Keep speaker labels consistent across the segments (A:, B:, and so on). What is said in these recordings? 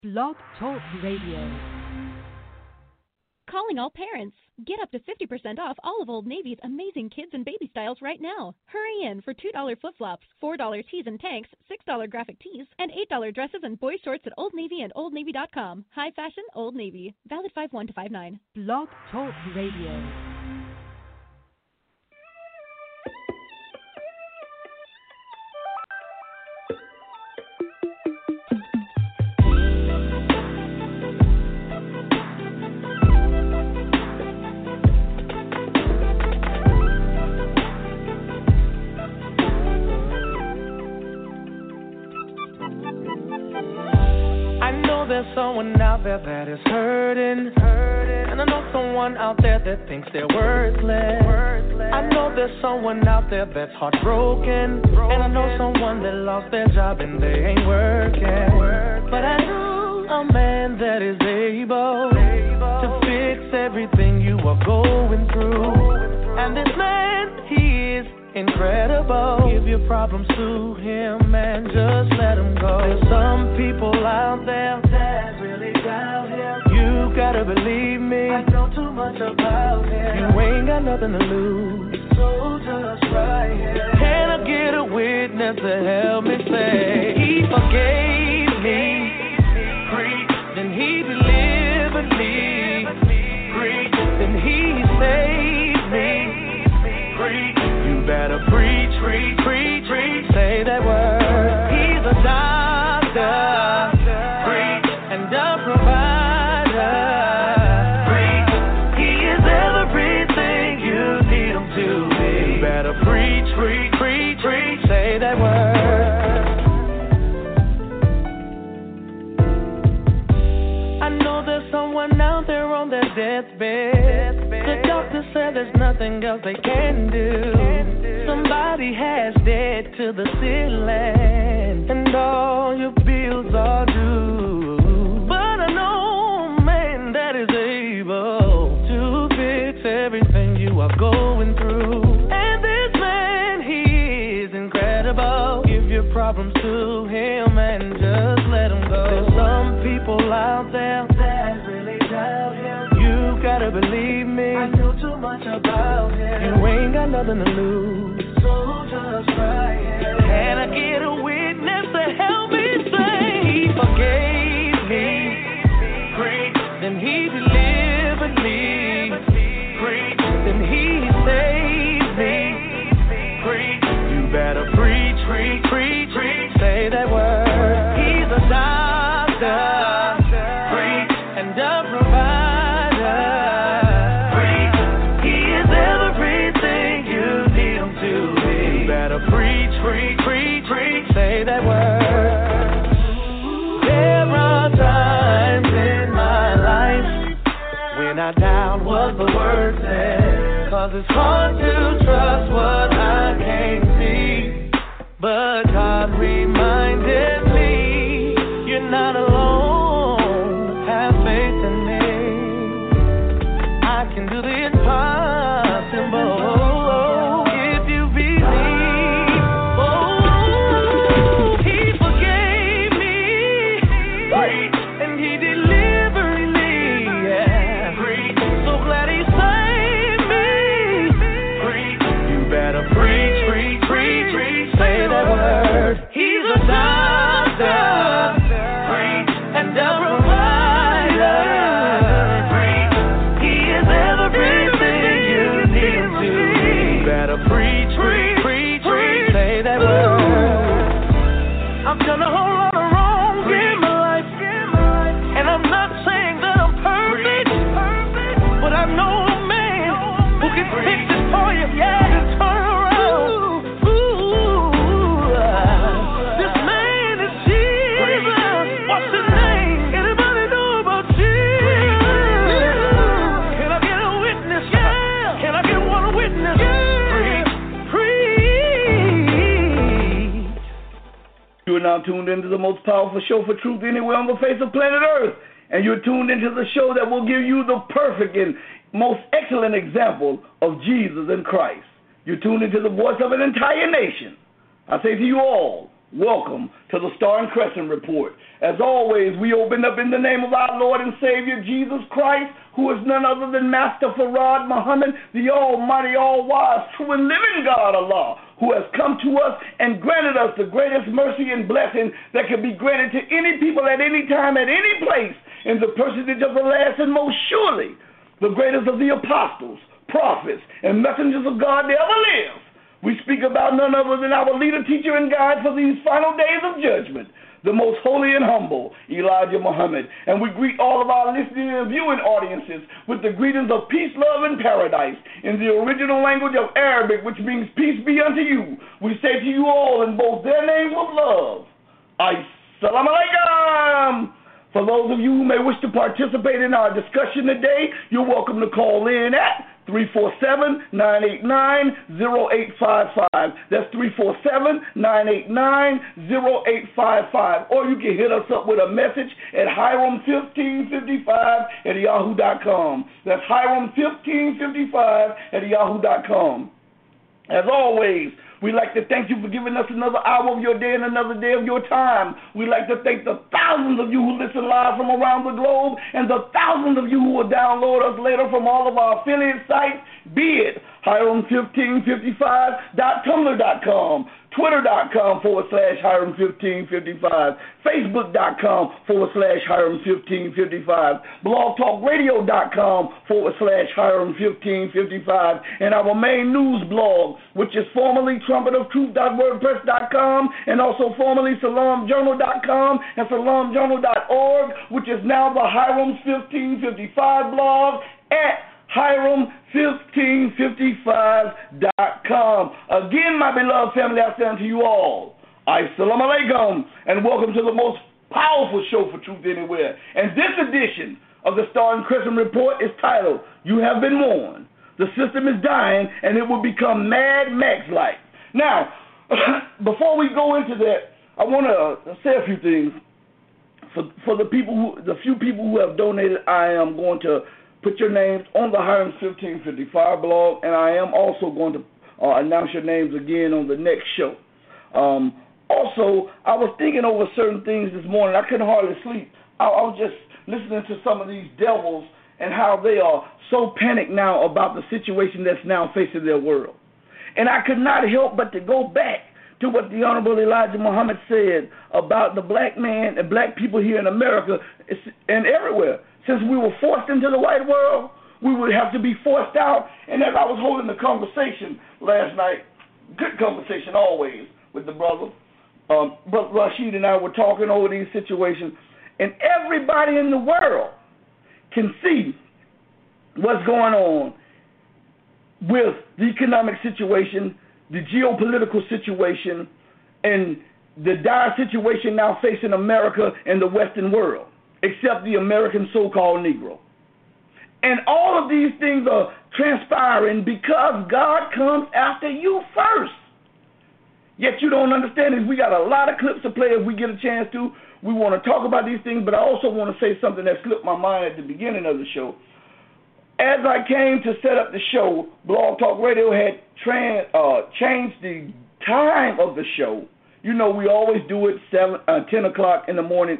A: Blog Talk Radio.
B: Calling all parents. Get up to 50% off all of Old Navy's amazing kids and baby styles right now. Hurry in for $2 flip-flops, $4 tees and tanks, $6 graphic tees, and $8 dresses and boys shorts at Old Navy and OldNavy.com. High fashion, Old Navy. Valid 5/1 to 5/9.
A: Blog Talk Radio.
C: There's someone out there that is hurting, and I know someone out there that thinks they're worthless. I know there's someone out there that's heartbroken, and I know someone that lost their job and they ain't working. But I know a man that is able to fix everything you are going through, and this man, he is incredible. Give your problems to him and just let him go. There's some people out there that really doubt him. You gotta believe me, I know too much about him. You ain't got nothing to lose, so just right here. Can I get a witness to help me say he forgave me? Free, then he delivered me. Free, then he saved me. Free, you better preach, preach, preach, preach. Say that word. He's a doctor, preach, and a provider. Preach, he is everything you need him to be. You better preach, preach, preach, preach. Say that word. I know there's someone out there on their deathbed. The doctor said there's nothing else they can do. Somebody has dead to the ceiling, and all your bills are due. But I know a man that is able to fix everything you are going through. And this man, he is incredible. Give your problems to him and just let him go. There's some people out there that really doubt him. You gotta believe me, I know too much about him. You ain't got nothing to lose, so just try it. Can I get a witness to help me say he forgave me? Free, then he delivered me. Free, then he saved me. Free, you better preach, preach, preach, preach. Say that word. He's a doctor, free, and a provider. Free, he is everything you need him to be. You better preach, preach, preach, preach. Say that word. There are times in my life when I doubt what the word says, 'cause it's hard to trust what I can't see. But God reminded me, you're not alone, have faith in me. I can do the impossible if you believe. Oh, he forgave me, free, and he delivered me, yeah, free. So glad he saved me, free. You better preach, preach, preach, preach. Say that word. He's a doctor, free, and a provider. Free, he is everything you need him to be. You better preach, preach, preach, preach. Say that word. I've done a whole lot of wrong in my life, and I'm not saying that I'm perfect, but I know a man who can fix it for you, yeah, and turn around. This man is Jesus. What's his name? Anybody know about Jesus? Can I get a witness? Yeah. Can I get one witness? Yeah. Preach.
D: You are now tuned into the most powerful show for truth anywhere on the face of planet Earth. And you're tuned into the show that will give you the perfect and most excellent example of Jesus and Christ. You're tuned into the voice of an entire nation. I say to you all, welcome to the Star and Crescent Report. As always, we open up in the name of our Lord and Savior, Jesus Christ, who is none other than Master Farad Muhammad, the almighty, all-wise, true and living God, Allah, who has come to us and granted us the greatest mercy and blessing that can be granted to any people at any time, at any place, in the personage of the last and most surely, the greatest of the apostles, prophets, and messengers of God that ever lived. We speak about none other than our leader, teacher, and guide for these final days of judgment, the most holy and humble, Elijah Muhammad. And we greet all of our listening and viewing audiences with the greetings of peace, love, and paradise in the original language of Arabic, which means peace be unto you. We say to you all in both their names of love, Assalamu alaikum. For those of you who may wish to participate in our discussion today, you're welcome to call in at 347-989-0855. That's 347-989-0855. Or you can hit us up with a message at Hiram1555@yahoo.com. That's Hiram1555@yahoo.com. As always, we'd like to thank you for giving us another hour of your day and another day of your time. We'd like to thank the thousands of you who listen live from around the globe and the thousands of you who will download us later from all of our affiliate sites, be it Hiram1555.tumblr.com, Twitter.com/Hiram1555, Facebook.com/Hiram1555, BlogTalkRadio.com/Hiram1555, and our main news blog, which is formerly TrumpetOfTruth.wordpress.com and also formerly SalamJournal.com and SalamJournal.org, which is now the Hiram's 1555 blog at Hiram1555.com. Again, my beloved family, I say unto you all, Assalamu alaikum, and welcome to the most powerful show for Truth Anywhere. And this edition of the Star and Crescent Report is titled, You Have Been Warned. The system is dying, and it will become Mad Max-like. Now, before we go into that, I want to say a few things. For the few people who have donated, I am going to put your names on the Hiram's 1555 blog, and I am also going to announce your names again on the next show. Also, I was thinking over certain things this morning. I couldn't hardly sleep. I was just listening to some of these devils and how they are so panicked now about the situation that's now facing their world. And I could not help but to go back to what the Honorable Elijah Muhammad said about the black man and black people here in America and everywhere. Since we were forced into the white world, we would have to be forced out. And as I was holding the conversation last night, good conversation always with the brother, Brother Rashid and I were talking over these situations, and everybody in the world can see what's going on with the economic situation, the geopolitical situation, and the dire situation now facing America and the Western world, except the American so-called Negro. And all of these things are transpiring because God comes after you first. Yet you don't understand it. We got a lot of clips to play if we get a chance to. We want to talk about these things, but I also want to say something that slipped my mind at the beginning of the show. As I came to set up the show, Blog Talk Radio had changed the time of the show. You know, we always do it 10 o'clock in the morning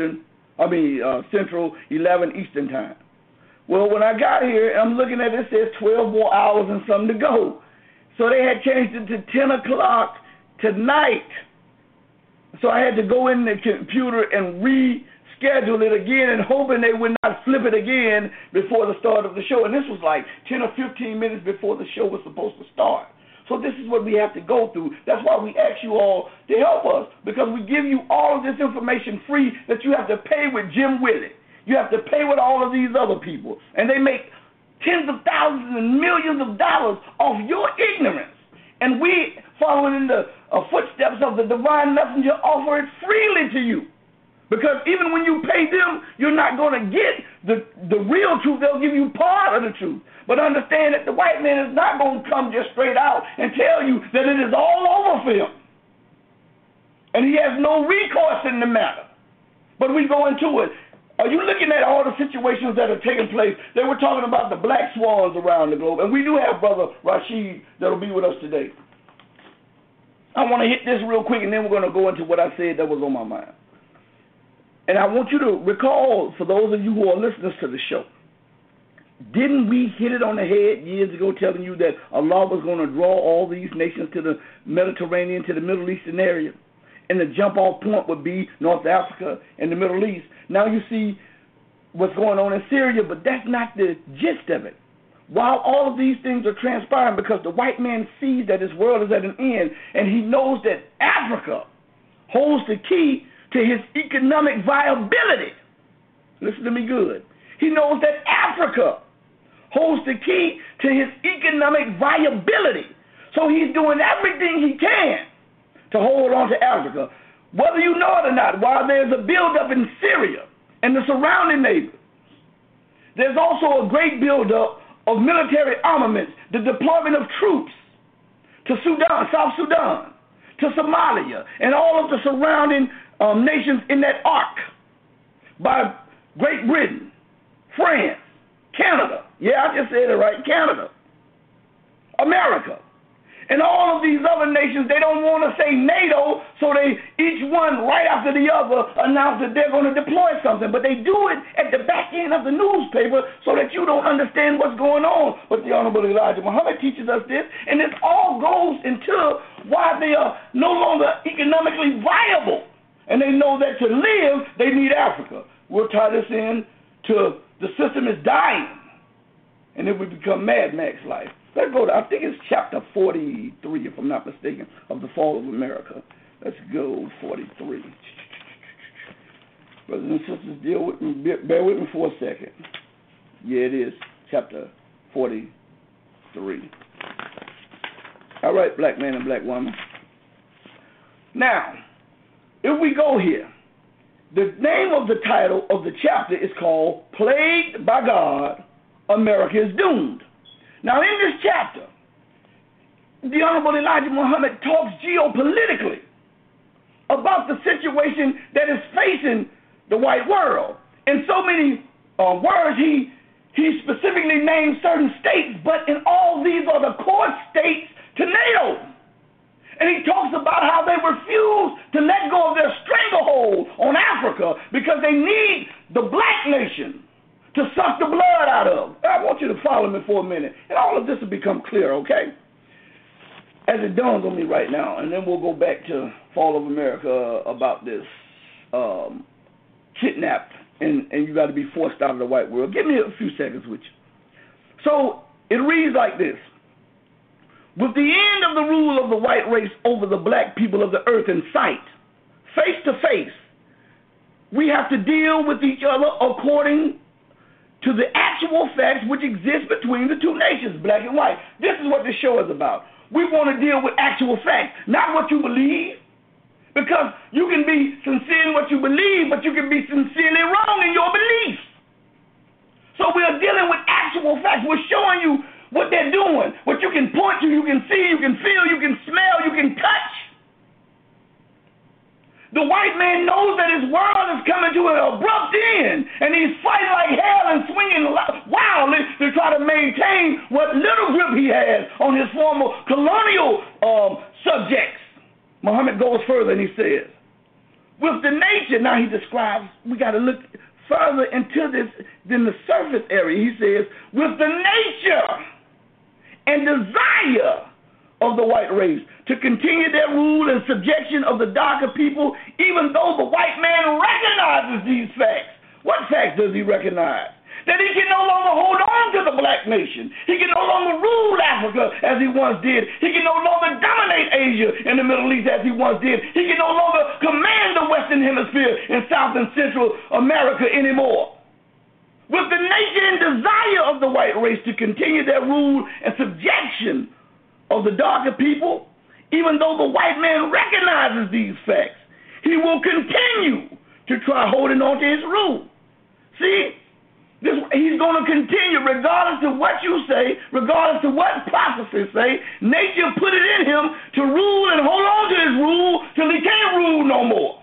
D: Central, 11 Eastern time. Well, when I got here, I'm looking at it, it says 12 more hours and something to go. So they had changed it to 10 o'clock tonight. So I had to go in the computer and reschedule it again and hoping they would not flip it again before the start of the show. And this was like 10 or 15 minutes before the show was supposed to start. So this is what we have to go through. That's why we ask you all to help us, because we give you all of this information free that you have to pay with Jim Willie. You have to pay with all of these other people. And they make tens of thousands and millions of dollars off your ignorance. And we, following in the footsteps of the divine messenger, offer it freely to you. Because even when you pay them, you're not going to get the real truth. They'll give you part of the truth. But understand that the white man is not going to come just straight out and tell you that it is all over for him. And he has no recourse in the matter. But we go into it. Are you looking at all the situations that are taking place? They were talking about the black swans around the globe. And we do have Brother Rashid that will be with us today. I want to hit this real quick, and then we're going to go into what I said that was on my mind. And I want you to recall, for those of you who are listeners to the show, didn't we hit it on the head years ago telling you that Allah was going to draw all these nations to the Mediterranean, to the Middle Eastern area? And the jump-off point would be North Africa and the Middle East. Now you see what's going on in Syria, but that's not the gist of it. While all of these things are transpiring, because the white man sees that his world is at an end, and he knows that Africa holds the key to his economic viability. Listen to me good. He knows that Africa holds the key to his economic viability. So he's doing everything he can to hold on to Africa. Whether you know it or not, while there's a buildup in Syria and the surrounding neighbors, there's also a great buildup of military armaments, the deployment of troops to Sudan, South Sudan, to Somalia, and all of the surrounding nations in that arc by Great Britain, France, Canada. Yeah, I just said it right, Canada, America. And all of these other nations, they don't want to say NATO, so they each one right after the other announce that they're going to deploy something. But they do it at the back end of the newspaper so that you don't understand what's going on. But the Honorable Elijah Muhammad teaches us this, and this all goes into why they are no longer economically viable. And they know that to live, they need Africa. We'll tie this in to the system is dying, and it would become Mad Max life. Let's go to, I think it's chapter 43, if I'm not mistaken, of The Fall of America. Let's go 43. Brothers and sisters, bear with me for a second. Yeah, it is chapter 43. All right, black man and black woman. Now, if we go here, the name of the title of the chapter is called Plagued by God, America is Doomed. Now, in this chapter, the Honorable Elijah Muhammad talks geopolitically about the situation that is facing the white world. In so many words, he specifically names certain states, but in all these are the core states to NATO. And he talks about how they refuse to let go of their stranglehold on Africa because they need the black nation to suck the blood out of. I want you to follow me for a minute, and all of this will become clear, okay? As it dawns on me right now, and then we'll go back to Fall of America about this kidnapped, and you got to be forced out of the white world. Give me a few seconds with you. So it reads like this. With the end of the rule of the white race over the black people of the earth in sight, face to face, we have to deal with each other according to the actual facts which exist between the two nations, black and white. This is what this show is about. We want to deal with actual facts, not what you believe. Because you can be sincere in what you believe, but you can be sincerely wrong in your beliefs. So we are dealing with actual facts. We're showing you what they're doing, what you can point to, you can see, you can feel, you can smell, you can touch. The white man knows that his world is coming to an abrupt end, and he's fighting like hell and swinging wildly to try to maintain what little grip he has on his former colonial subjects. Muhammad goes further and he says, with the nature, now he describes, we got to look further into this than the surface area. He says, with the nature and desire of the white race to continue their rule and subjection of the darker people, even though the white man recognizes these facts. What facts does he recognize? That he can no longer hold on to the black nation. He can no longer rule Africa as he once did. He can no longer dominate Asia and the Middle East as he once did. He can no longer command the Western Hemisphere in South and Central America anymore. With the nature and desire of the white race to continue their rule and subjection of the darker people, even though the white man recognizes these facts, he will continue to try holding on to his rule. See? He's going to continue, regardless of what you say, regardless of what prophecies say. Nature put it in him to rule and hold on to his rule till he can't rule no more.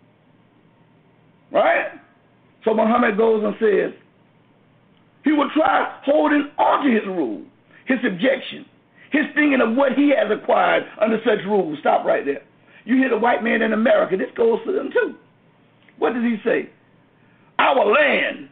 D: Right? So Muhammad goes and says, he will try holding on to his rule, his subjection. his thinking of what he has acquired under such rules. Stop right there. You hear the white man in America, this goes for them too. What does he say? Our land,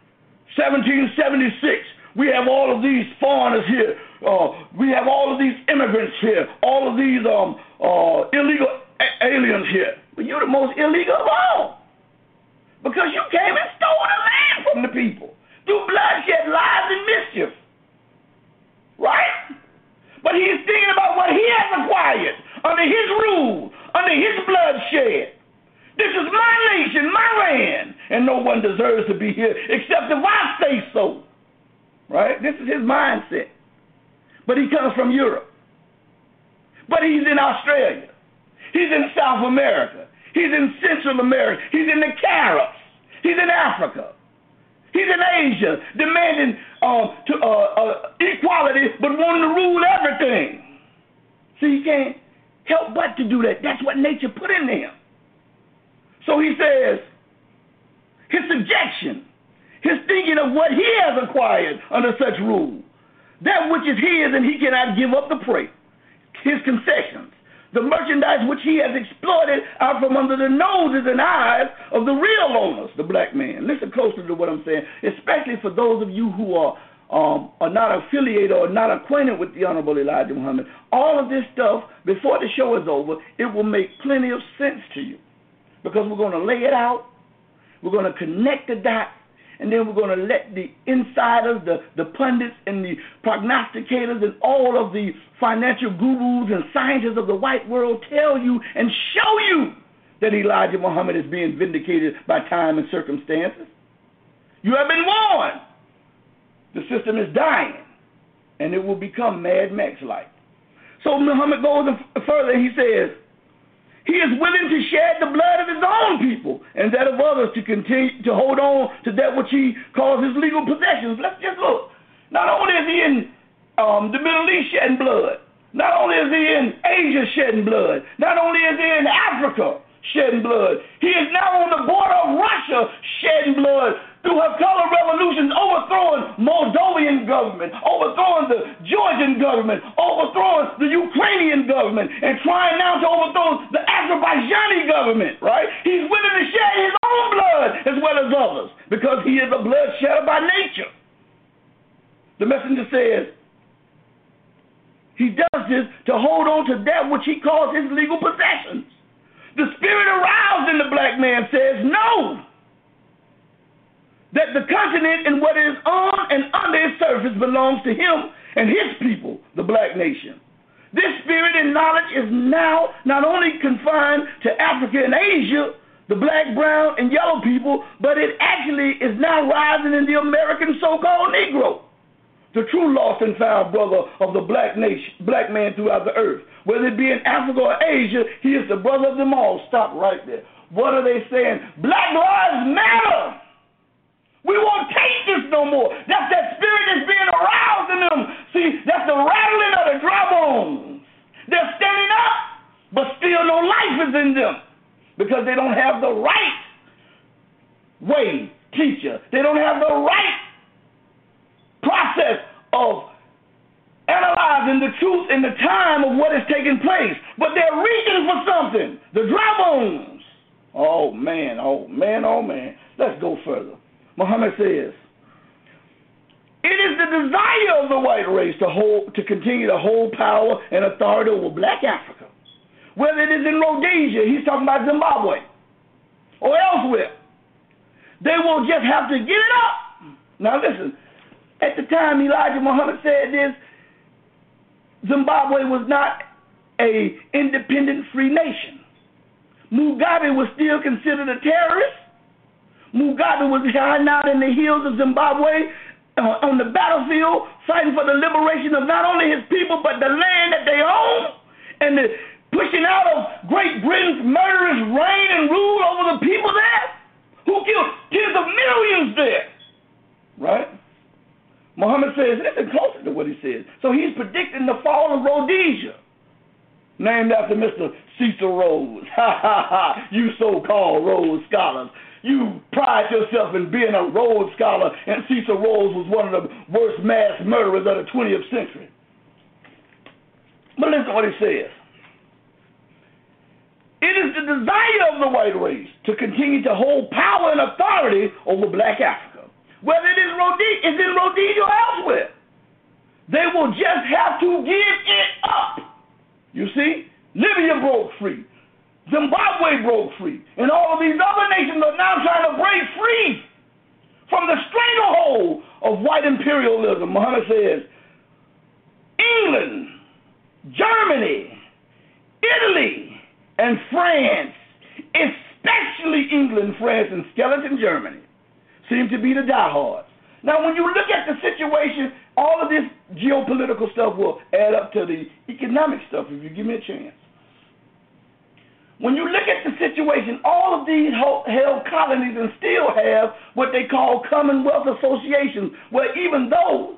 D: 1776, we have all of these foreigners here. We have all of these immigrants here, all of these illegal aliens here. But you're the most illegal of all, because you came and stole the land from the people through bloodshed, lies, and mischief. Right? But he's thinking about what he has acquired under his rule, under his bloodshed. This is my nation, my land, and no one deserves to be here except if I say so. Right? This is his mindset. But he comes from Europe. But he's in Australia. He's in South America. He's in Central America. He's in the Caribs. He's in Africa. He's in Asia, demanding equality, but wanting to rule everything. See, he can't help but to do that. That's what nature put in him. So he says, his subjection, his thinking of what he has acquired under such rule, that which is his and he cannot give up the prey, his concessions, the merchandise which he has exploited out from under the noses and eyes of the real owners, the black man. Listen closely to what I'm saying, especially for those of you who are not affiliated or not acquainted with the Honorable Elijah Muhammad. All of this stuff, before the show is over, it will make plenty of sense to you, because we're going to lay it out, we're going to connect the dots, and then we're going to let the insiders, the pundits, and the prognosticators, and all of the financial gurus and scientists of the white world tell you and show you that Elijah Muhammad is being vindicated by time and circumstances. You have been warned. The system is dying, and it will become Mad Max-like. So Muhammad goes further, and he says, he is willing to shed the blood of his own people and that of others to continue to hold on to that which he calls his legal possessions. Let's just look. Not only is he in the Middle East shedding blood, not only is he in Asia shedding blood, not only is he in Africa shedding blood, he is now on the border of Russia shedding blood through her color revolutions, overthrowing Moldovan government, overthrowing the Georgian government, overthrowing the Ukrainian government, and trying now to overthrow the Azerbaijani government, right? He's willing to shed his own blood as well as others, because he is a bloodshedder by nature. The messenger says he does this to hold on to that which he calls his legal possessions. The spirit aroused in the black man says no, that the continent and what is on and under its surface belongs to him and his people, the black nation. This spirit and knowledge is now not only confined to Africa and Asia, the black, brown, and yellow people, but it actually is now rising in the American so-called Negro, the true lost and found brother of the black nation, black man throughout the earth. Whether it be in Africa or Asia, he is the brother of them all. Stop right there. What are they saying? Black lives matter. We won't take this no more. That's that spirit that's being aroused in them. See, that's the rattling of the dry bones. They're standing up, but still no life is in them, because they don't have the right way, teacher. They don't have the right process of analyzing the truth in the time of what is taking place. But they're reaching for something. The dry bones. Oh, man, oh, man, oh, man. Let's go further. Muhammad says, it is the desire of the white race to continue to hold power and authority over black Africa. Whether it is in Rhodesia, he's talking about Zimbabwe, or elsewhere, they will just have to give it up. Now listen, at the time Elijah Muhammad said this, Zimbabwe was not an independent free nation. Mugabe was still considered a terrorist. Mugabe was hiding out in the hills of Zimbabwe on the battlefield, fighting for the liberation of not only his people, but the land that they own, and the pushing out of Great Britain's murderous reign and rule over the people there, who killed tens of millions there. Right? Muhammad says, listen closer to what he says. So he's predicting the fall of Rhodesia, named after Mr. Cecil Rhodes. Ha, ha, ha, you so-called Rhodes scholars. You pride yourself in being a Rhodes scholar, and Cecil Rhodes was one of the worst mass murderers of the 20th century. But listen to what he says. It is the desire of the white race to continue to hold power and authority over black Africa, whether it is in Rhodesia or elsewhere. They will just have to give it up. You see, Libya broke free. Zimbabwe broke free. And all of these other nations are now trying to break free from the stranglehold of white imperialism. Muhammad says, England, Germany, Italy, and France, especially England, France, and skeleton Germany, seem to be the diehards. Now, when you look at the situation, all of this geopolitical stuff will add up to the economic stuff if you give me a chance. When you look at the situation, all of these held colonies and still have what they call Commonwealth associations, where even though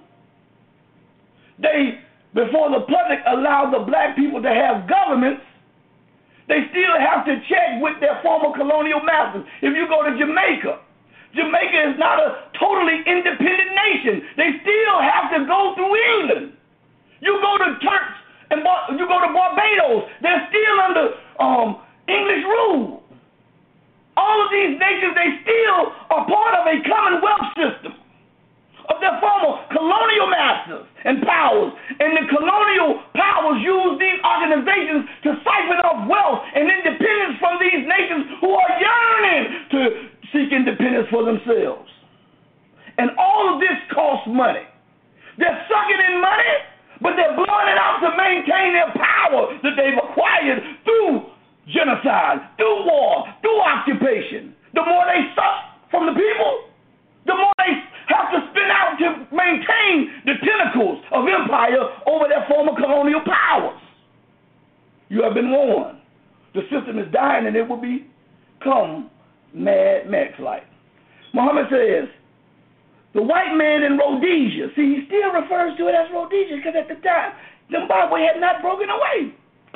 D: they, before the public, allow the black people to have governments, they still have to check with their former colonial masters. If you go to Jamaica is not a totally independent nation. They still have to go through England. You go to Turks and you go to Barbados, they're still under English rule. All of these nations, they still are part of a commonwealth system of their former colonial masters and powers. And the colonial powers use these organizations to siphon off wealth and independence from these nations who are yearning to seek independence for themselves. And all of this costs money. They're sucking in money, but they're blowing it out to maintain their power that they've acquired through genocide, through war, through occupation. The more they suck from the people, the more they have to spin out to maintain the tentacles of empire over their former colonial powers. You have been warned. The system is dying and it will become Mad Max-like. Muhammad says, the white man in Rhodesia, see, he still refers to it as Rhodesia because at the time, Zimbabwe had not broken away.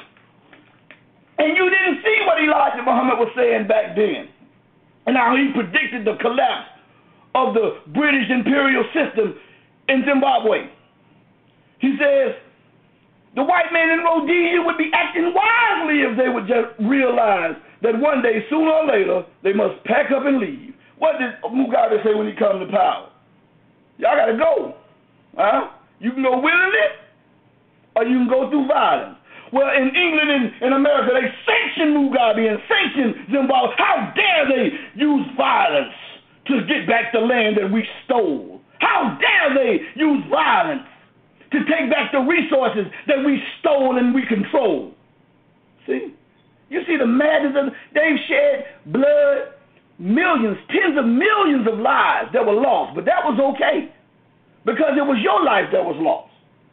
D: And you didn't see what Elijah Muhammad was saying back then and how he predicted the collapse of the British imperial system in Zimbabwe. He says, the white man in Rhodesia would be acting wisely if they would just realize that one day, sooner or later, they must pack up and leave. What did Mugabe say when he comes to power? Y'all got to go. Huh? You can go willingly or you can go through violence. Well, in England and in America, they sanction Mugabe and sanction Zimbabwe. How dare they use violence to get back the land that we stole? How dare they use violence to take back the resources that we stole and we control? See? You see the madness of they've shed blood, millions, tens of millions of lives that were lost, but that was okay because it was your life that was lost.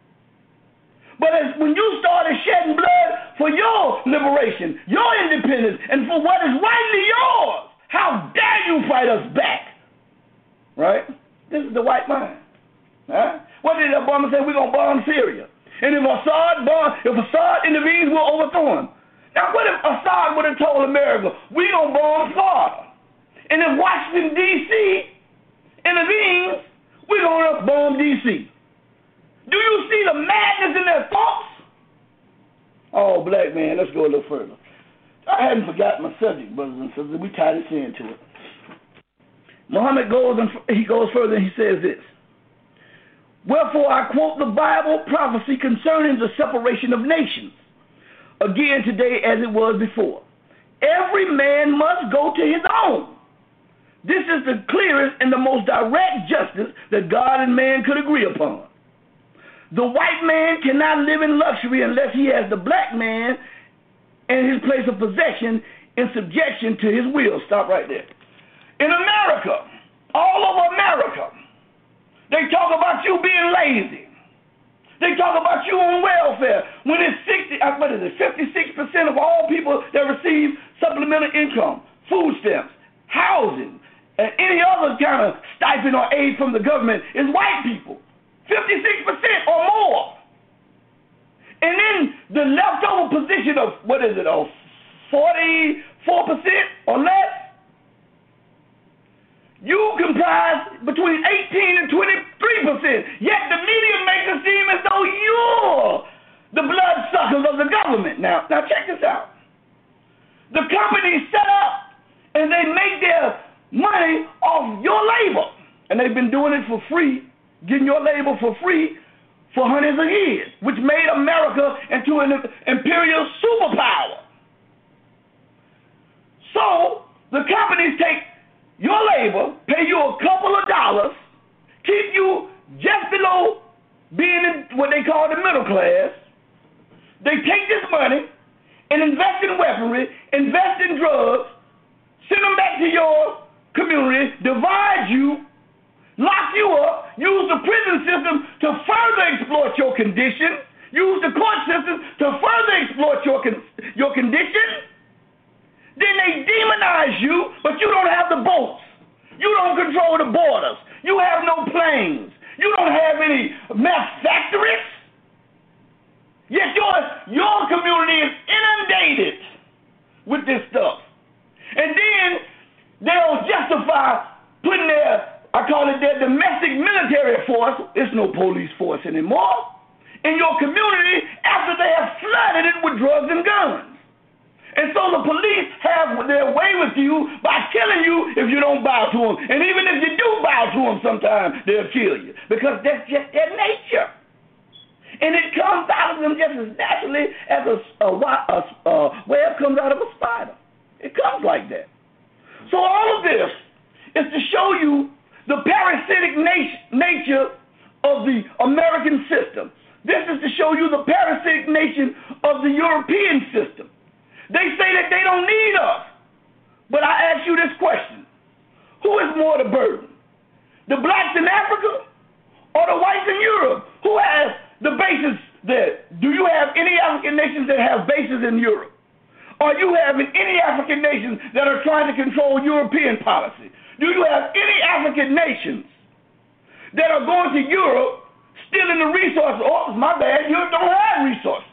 D: But when you started shedding blood for your liberation, your independence, and for what is rightly yours, how dare you fight us back? Right? This is the white mind. Huh? What did Obama say? We're going to bomb Syria. And if Assad intervenes, we'll overthrow him. Now, what if Assad would have told America, we're going to bomb Florida? And if Washington, D.C. intervenes, we're going to bomb D.C. Do you see the madness in their thoughts? Oh, black man, let's go a little further. I hadn't forgotten my subject, brothers and sisters. We tied this into it. Muhammad goes further and he says this. Wherefore I quote the Bible prophecy concerning the separation of nations. Again today as it was before. Every man must go to his own. This is the clearest and the most direct justice that God and man could agree upon. The white man cannot live in luxury unless he has the black man and his place of possession in subjection to his will. Stop right there. In America, all over America, they talk about you being lazy. They talk about you on welfare when it's 56% of all people that receive supplemental income, food stamps, housing, and any other kind of stipend or aid from the government is white people. 56% or more. And then the leftover position of, 44% or less, you comprise between 18 and 23%. Yet the media makes it seem as though you're the blood The companies set up and they make their money off your labor. And they've been doing it for free, getting your labor for free for hundreds of years, which made America into an imperial superpower. So the companies take your labor, pay you a couple of dollars, keep you just below being in what they call the middle class. They take this money and invest in weaponry, invest in drugs, send them back to your community, divide you, lock you up, use the prison system to further exploit your condition, use the court system to further exploit your condition. Then they demonize you, but you don't have the boats. You don't control the borders. You have no planes. You don't have any meth factories. Yet your community is inundated with this stuff. And then they'll justify putting I call it their domestic military force. It's no police force anymore. In your community after they have flooded it with drugs and guns. And so the police have their way with you by killing you if you don't bow to them. And even if you do bow to them sometimes, they'll kill you. Because that's just their nature. And it comes out of them just as naturally as a web comes out of a spider. It comes like that. So all of this is to show you the parasitic nature of the American system. This is to show you the parasitic nature of the European system. They say that they don't need us. But I ask you this question. Who is more the burden? The blacks in Africa or the whites in Europe? Who has the bases there? Do you have any African nations that have bases in Europe? Are you having any African nations that are trying to control European policy? Do you have any African nations that are going to Europe stealing the resources? Oh, my bad, Europe don't have resources.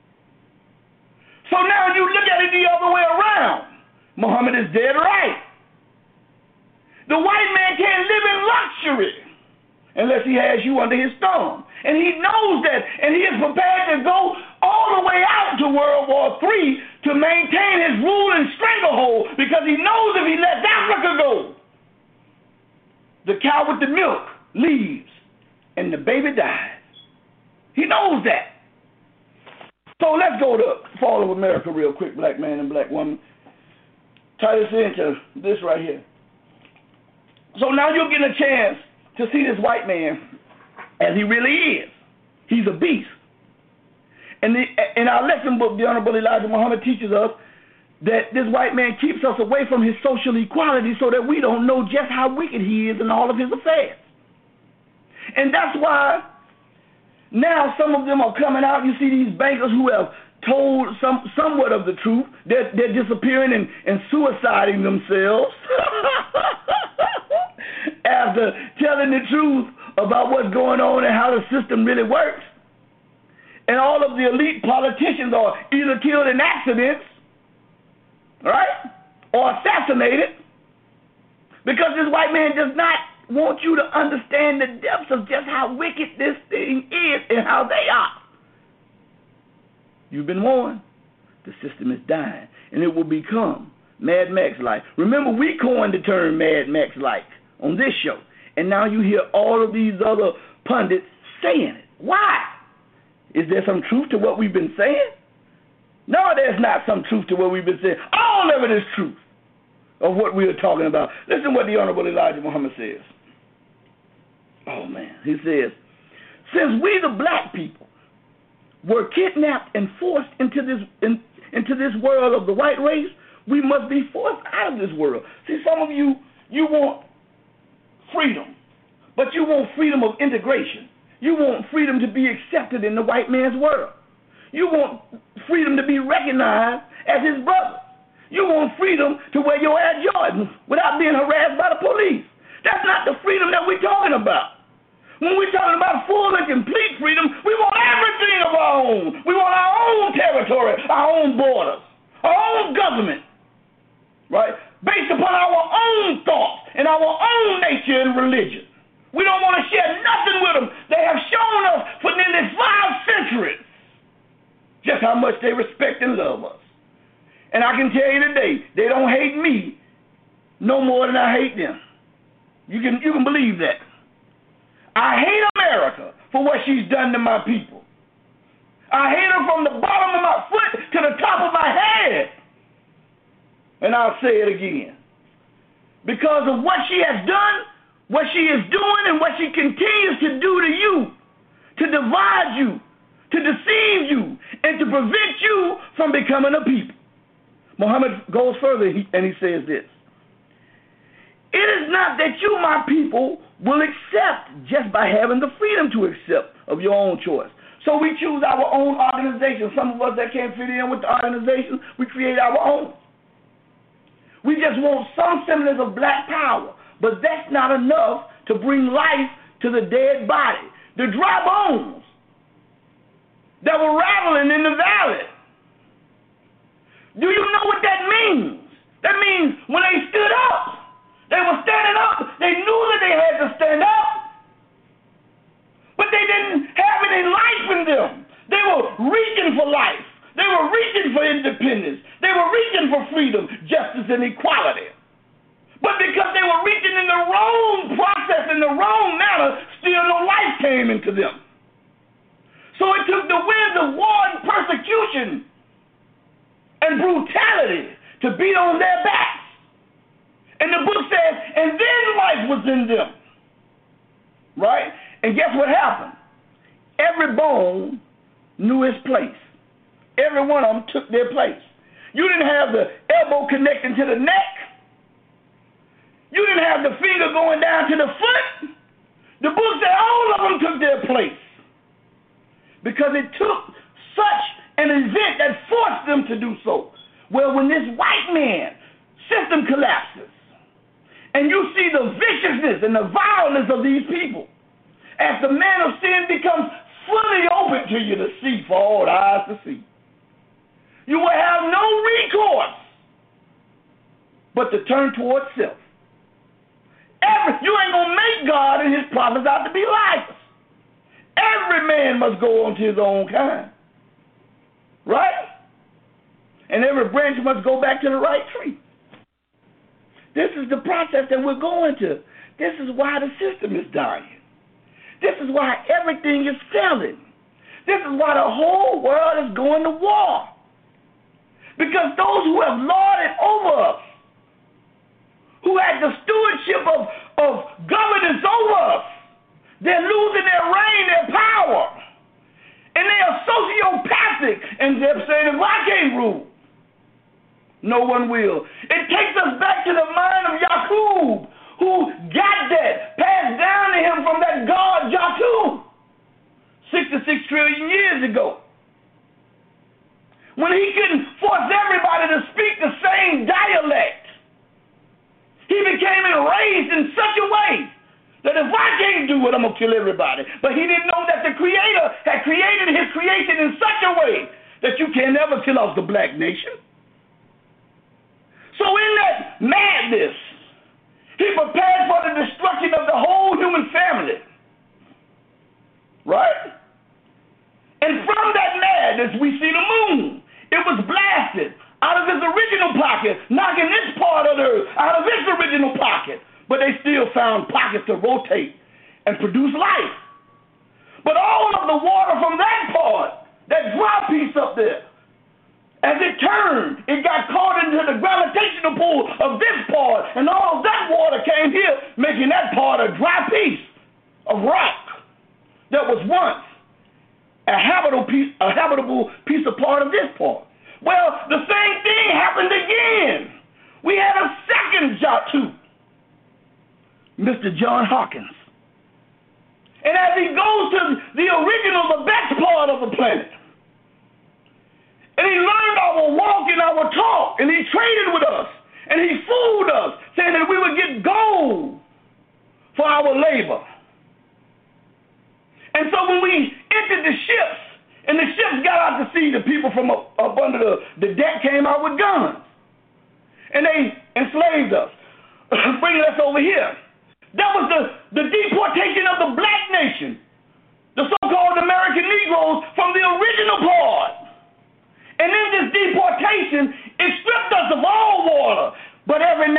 D: So now you look at it the other way around. Muhammad is dead right. The white man can't live in luxury unless he has you under his thumb. And he knows that, and he is prepared to go all the way out to World War III to maintain his rule and stranglehold, because he knows if he lets Africa go, the cow with the milk leaves and the baby dies. He knows that. So let's go to Fall of America real quick, black man and black woman. Tie this into this right here. So now you'll get a chance to see this white man as he really is. He's a beast. And in our lesson book, the Honorable Elijah Muhammad teaches us that this white man keeps us away from his social equality so that we don't know just how wicked he is in all of his affairs. And that's why now some of them are coming out. You see these bankers who have told somewhat of the truth. They're disappearing and suiciding themselves after telling the truth about what's going on and how the system really works. And all of the elite politicians are either killed in accidents, right, or assassinated, because this white man does not want you to understand the depths of just how wicked this thing is and how they are. You've been warned. The system is dying, and it will become Mad Max-like. Remember, we coined the term Mad Max-like on this show, and now you hear all of these other pundits saying it. Why? Is there some truth to what we've been saying? No, there's not some truth to what we've been saying. All of it is truth of what we are talking about. Listen what the Honorable Elijah Muhammad says. Oh, man. He says, since we the black people were kidnapped and forced into this world of the white race, we must be forced out of this world. See, some of you want freedom, but you want freedom of integration. You want freedom to be accepted in the white man's world. You want freedom to be recognized as his brother. You want freedom to wear your Air Jordans without being harassed by the police. That's not the freedom that we're talking about. When we're talking about full and complete freedom, we want everything of our own. We want our own territory, our own borders, our own government, right? Based upon our own thoughts and our own nature and religion. We don't want to share nothing with them. They have shown us for nearly 5 centuries just how much they respect and love us. And I can tell you today, they don't hate me no more than I hate them. You can believe that. I hate America for what she's done to my people. I hate her from the bottom of my foot to the top of my head. And I'll say it again. Because of what she has done, what she is doing, and what she continues to do to you, to divide you, to deceive you, and to prevent you from becoming a people. Muhammad goes further and he says this. It is not that you, my people, will accept just by having the freedom to accept of your own choice. So we choose our own organization. Some of us that can't fit in with the organization, we create our own. We just want some semblance of black power, but that's not enough to bring life to the dead body. The dry bones that were rattling in the valley. Do you know what that means? That means when they stood up, they were standing up. They knew that they had to stand up, but they didn't have any life in them. They were reaching for life. They were reaching for independence. They were reaching for freedom, justice, and equality. But because they were reaching in the wrong process, in the wrong manner, still no life came into them. So it took the winds of war and persecution and brutality to beat on their backs. And the book says, and then life was in them. Right? And guess what happened? Every bone knew its place. Every one of them took their place. You didn't have the elbow connecting to the neck. You didn't have the finger going down to the foot. The book said all of them took their place. Because it took such an event that forced them to do so. Well, when this white man system collapses, and you see the viciousness and the violence of these people, as the man of sin becomes fully open to you to see, for all the eyes to see, you will have no recourse but to turn towards self. You ain't going to make God and his prophets out to be liars. Every man must go on to his own kind. Right? And every branch must go back to the right tree. This is the process that we're going to. This is why the system is dying. This is why everything is failing. This is why the whole world is going to war. Because those who have lorded over us, who had the stewardship of governance over us, they're losing their reign, their power. And they are sociopathic, and they're saying, if I can't rule, no one will. It takes us back to the mind of Yaqub, who got that passed down to him from that god Yaqub 66 trillion years ago. When he couldn't force everybody to speak the same dialect, he became enraged in such a way that if I can't do it, I'm going to kill everybody. But he didn't know that the Creator had created his creation in such a way that you can never kill off the black nation. So in that madness, he prepared for the destruction of the whole human family. Right? And from that madness, we see the moon. It was blasted out of its original pocket, knocking this part of the earth out of its original pocket. But they still found pockets to rotate and produce life. But all of the water from that part, that dry piece up there, as it turned, it got caught into the gravitational pull of this part, and all of that water came here, making that part a dry piece of rock that was once a habitable piece of part of this part. Well, the same thing happened again. We had a second Jatu, Mr. John Hawkins. And as he goes to the original, the best part of the planet, and he learned our walk and our talk, and he traded with us, and he fooled us, saying that we would get gold for our labor. And so when we entered the ships, and the ships got out to sea, the people from up under the deck came out with guns. And they enslaved us, bringing us over here. That was the deportation of the black nation, the so-called American Negroes from the original part. And in this deportation, it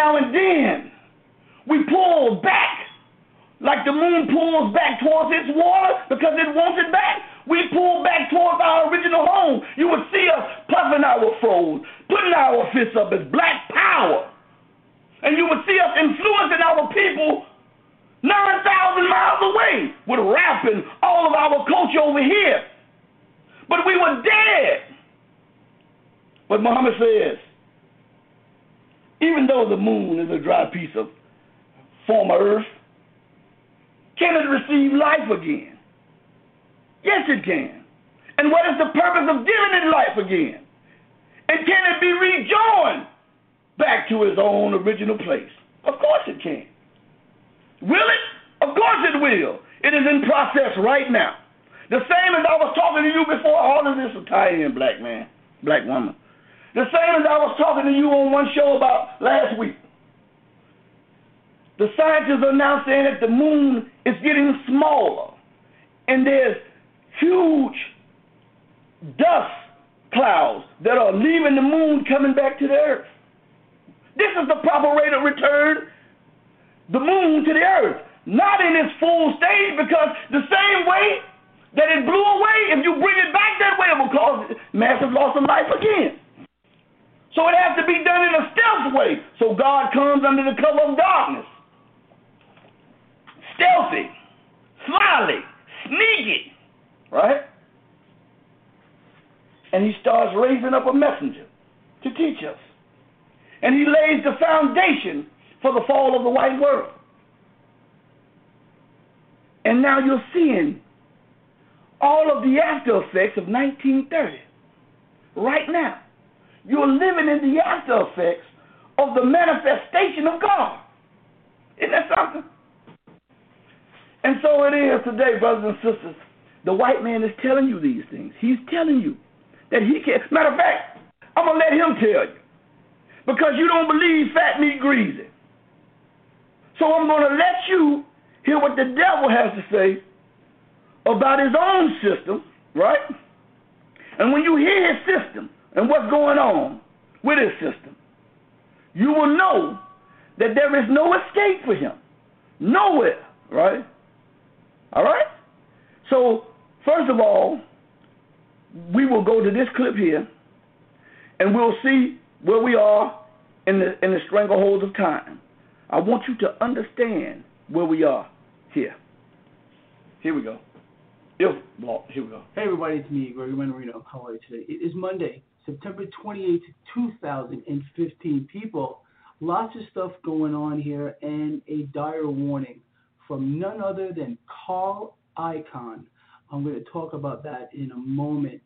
D: now and then, we pull back, like the moon pulls back towards its water because it wants it back. We pull back towards our original home. You would see us puffing our froze, putting our fists up as black power. And you would see us influencing our people 9,000 miles away with rap and all of our culture over here. But we were dead. But Muhammad says, even though the moon is a dry piece of former earth, can it receive life again? Yes, it can. And what is the purpose of giving it life again? And can it be rejoined back to its own original place? Of course it can. Will it? Of course it will. It is in process right now. The same as I was talking to you before. All of this will tie in, black man, black woman. The same as I was talking to you on one show about last week. The scientists are now saying that the moon is getting smaller, and there's huge dust clouds that are leaving the moon coming back to the earth. This is the proper rate of return, the moon to the earth. Not in its full stage, because the same way that it blew away, if you bring it back that way, it will cause massive loss of life again. So it has to be done in a stealth way. So God comes under the cover of darkness. Stealthy, slyly, sneaky, right? And he starts raising up a messenger to teach us. And he lays the foundation for the fall of the white world. And now you're seeing all of the after effects of 1930. Right now, you're living in the after effects of the manifestation of God. Isn't that something? And so it is today, brothers and sisters. The white man is telling you these things. He's telling you that he can't. Matter of fact, I'm going to let him tell you. Because you don't believe fat meat greasy. So I'm going to let you hear what the devil has to say about his own system, right? And when you hear his system and what's going on with his system, you will know that there is no escape for him. Nowhere, right? All right? So, first of all, we will go to this clip here, and we'll see where we are in the stranglehold of time. I want you to understand where we are here. Here we go. Here we go.
E: Hey everybody, it's me, Gregory Manarino. How are you today? It is Monday, September 28th, 2015. People, lots of stuff going on here, and a dire warning from none other than Carl Icahn. I'm going to talk about that in a moment.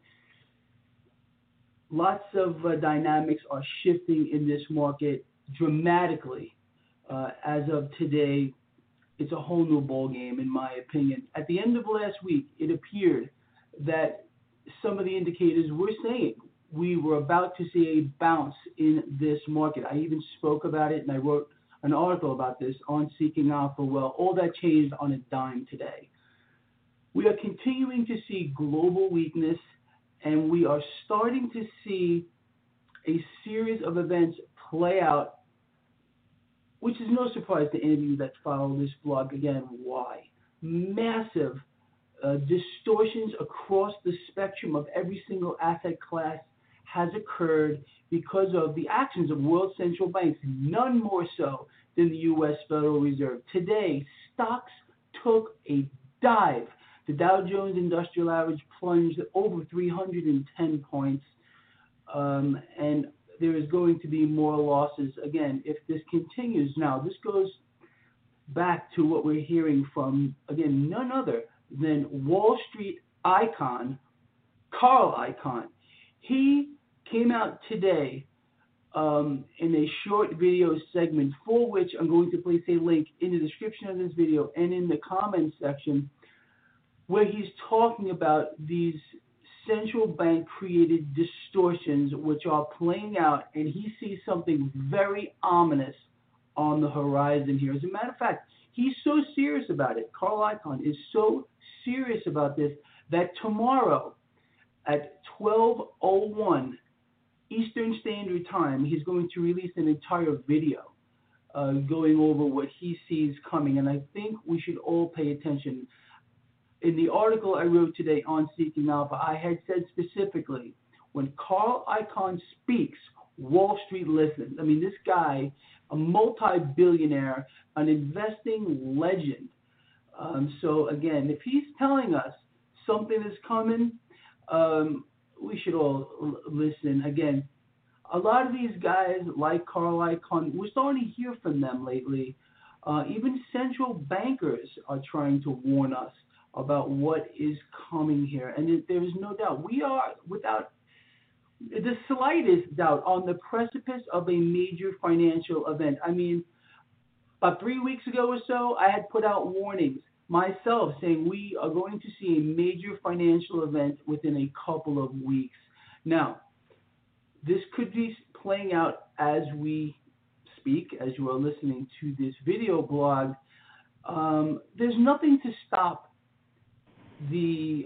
E: Lots of dynamics are shifting in this market dramatically. As of today, it's a whole new ballgame, in my opinion. At the end of last week, it appeared that some of the indicators were saying we were about to see a bounce in this market. I even spoke about it, and I wrote an article about this on Seeking Alpha. Well, all that changed on a dime today. We are continuing to see global weakness, and we are starting to see a series of events play out, which is no surprise to any of you that follow this blog. Again, why? Massive distortions across the spectrum of every single asset class has occurred because of the actions of world central banks, none more so than the U.S. Federal Reserve. Today, stocks took a dive. The Dow Jones Industrial Average plunged over 310 points, and there is going to be more losses, again, if this continues. Now, this goes back to what we're hearing from, again, none other than Wall Street icon, Carl Icahn. He came out today in a short video segment, for which I'm going to place a link in the description of this video and in the comments section, where he's talking about these central bank created distortions which are playing out, and he sees something very ominous on the horizon here. As a matter of fact, he's so serious about it. Carl Icahn is so serious about this that tomorrow at 12:01 Eastern Standard Time, he's going to release an entire video going over what he sees coming, and I think we should all pay attention. In the article I wrote today on Seeking Alpha, I had said specifically, when Carl Icahn speaks, Wall Street listens. I mean, this guy, a multi-billionaire, an investing legend. So again, if he's telling us something is coming, we should all listen. Again, a lot of these guys, like Carl Icahn, we're starting to hear from them lately. Even central bankers are trying to warn us about what is coming here. And there is no doubt, we are, without the slightest doubt, on the precipice of a major financial event. I mean, about 3 weeks ago or so, I had put out warnings myself saying we are going to see a major financial event within a couple of weeks. Now, this could be playing out as we speak, as you are listening to this video blog. There's nothing to stop the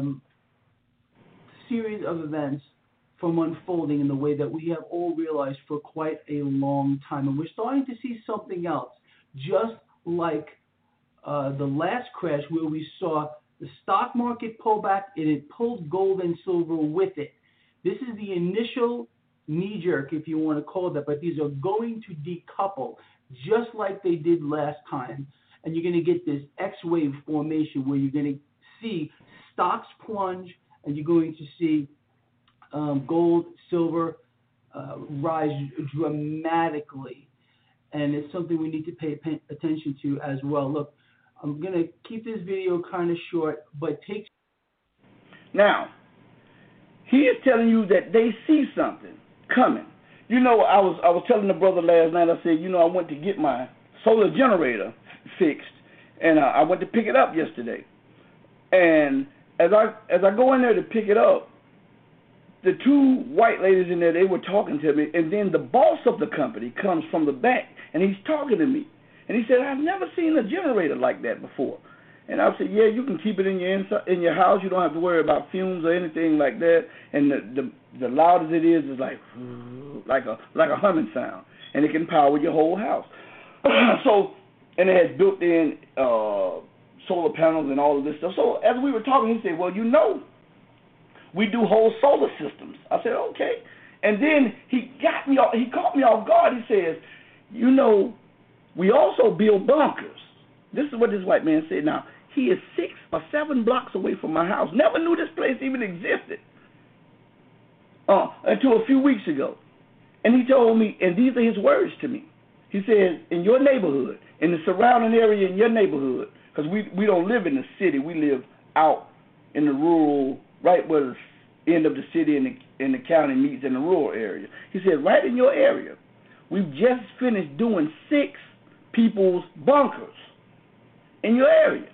E: series of events from unfolding in the way that we have all realized for quite a long time. And we're starting to see something else, just like the last crash where we saw the stock market pull back and it pulled gold and silver with it. This is the initial knee-jerk, if you want to call it that, but these are going to decouple just like they did last time. And you're going to get this X-wave formation where you're going to see stocks plunge and you're going to see gold, silver rise dramatically. And it's something we need to pay attention to as well. Look, I'm going to keep this video kind of short, but take...
D: Now, he is telling you that they see something coming. You know, I was telling the brother last night, I said, you know, I went to get my solar generator fixed, and I went to pick it up yesterday. And as I go in there to pick it up, the two white ladies in there, they were talking to me, and then the boss of the company comes from the back, and he's talking to me. And he said, I've never seen a generator like that before. And I said, yeah, you can keep it in your house. You don't have to worry about fumes or anything like that. And the loudest it is like a humming sound, and it can power your whole house. So, and it has built-in solar panels and all of this stuff. So as we were talking, he said, well, you know, we do whole solar systems. I said, okay. And then he caught me off guard. He says, you know, we also build bunkers. This is what this white man said. Now, he is 6 or 7 blocks away from my house. Never knew this place even existed until a few weeks ago. And he told me, and these are his words to me. He says, in your neighborhood, in the surrounding area in your neighborhood, because we don't live in the city. We live out in the rural, right where the end of the city and the county meets in the rural area. He said, right in your area, we've just finished doing 6 people's bunkers in your area.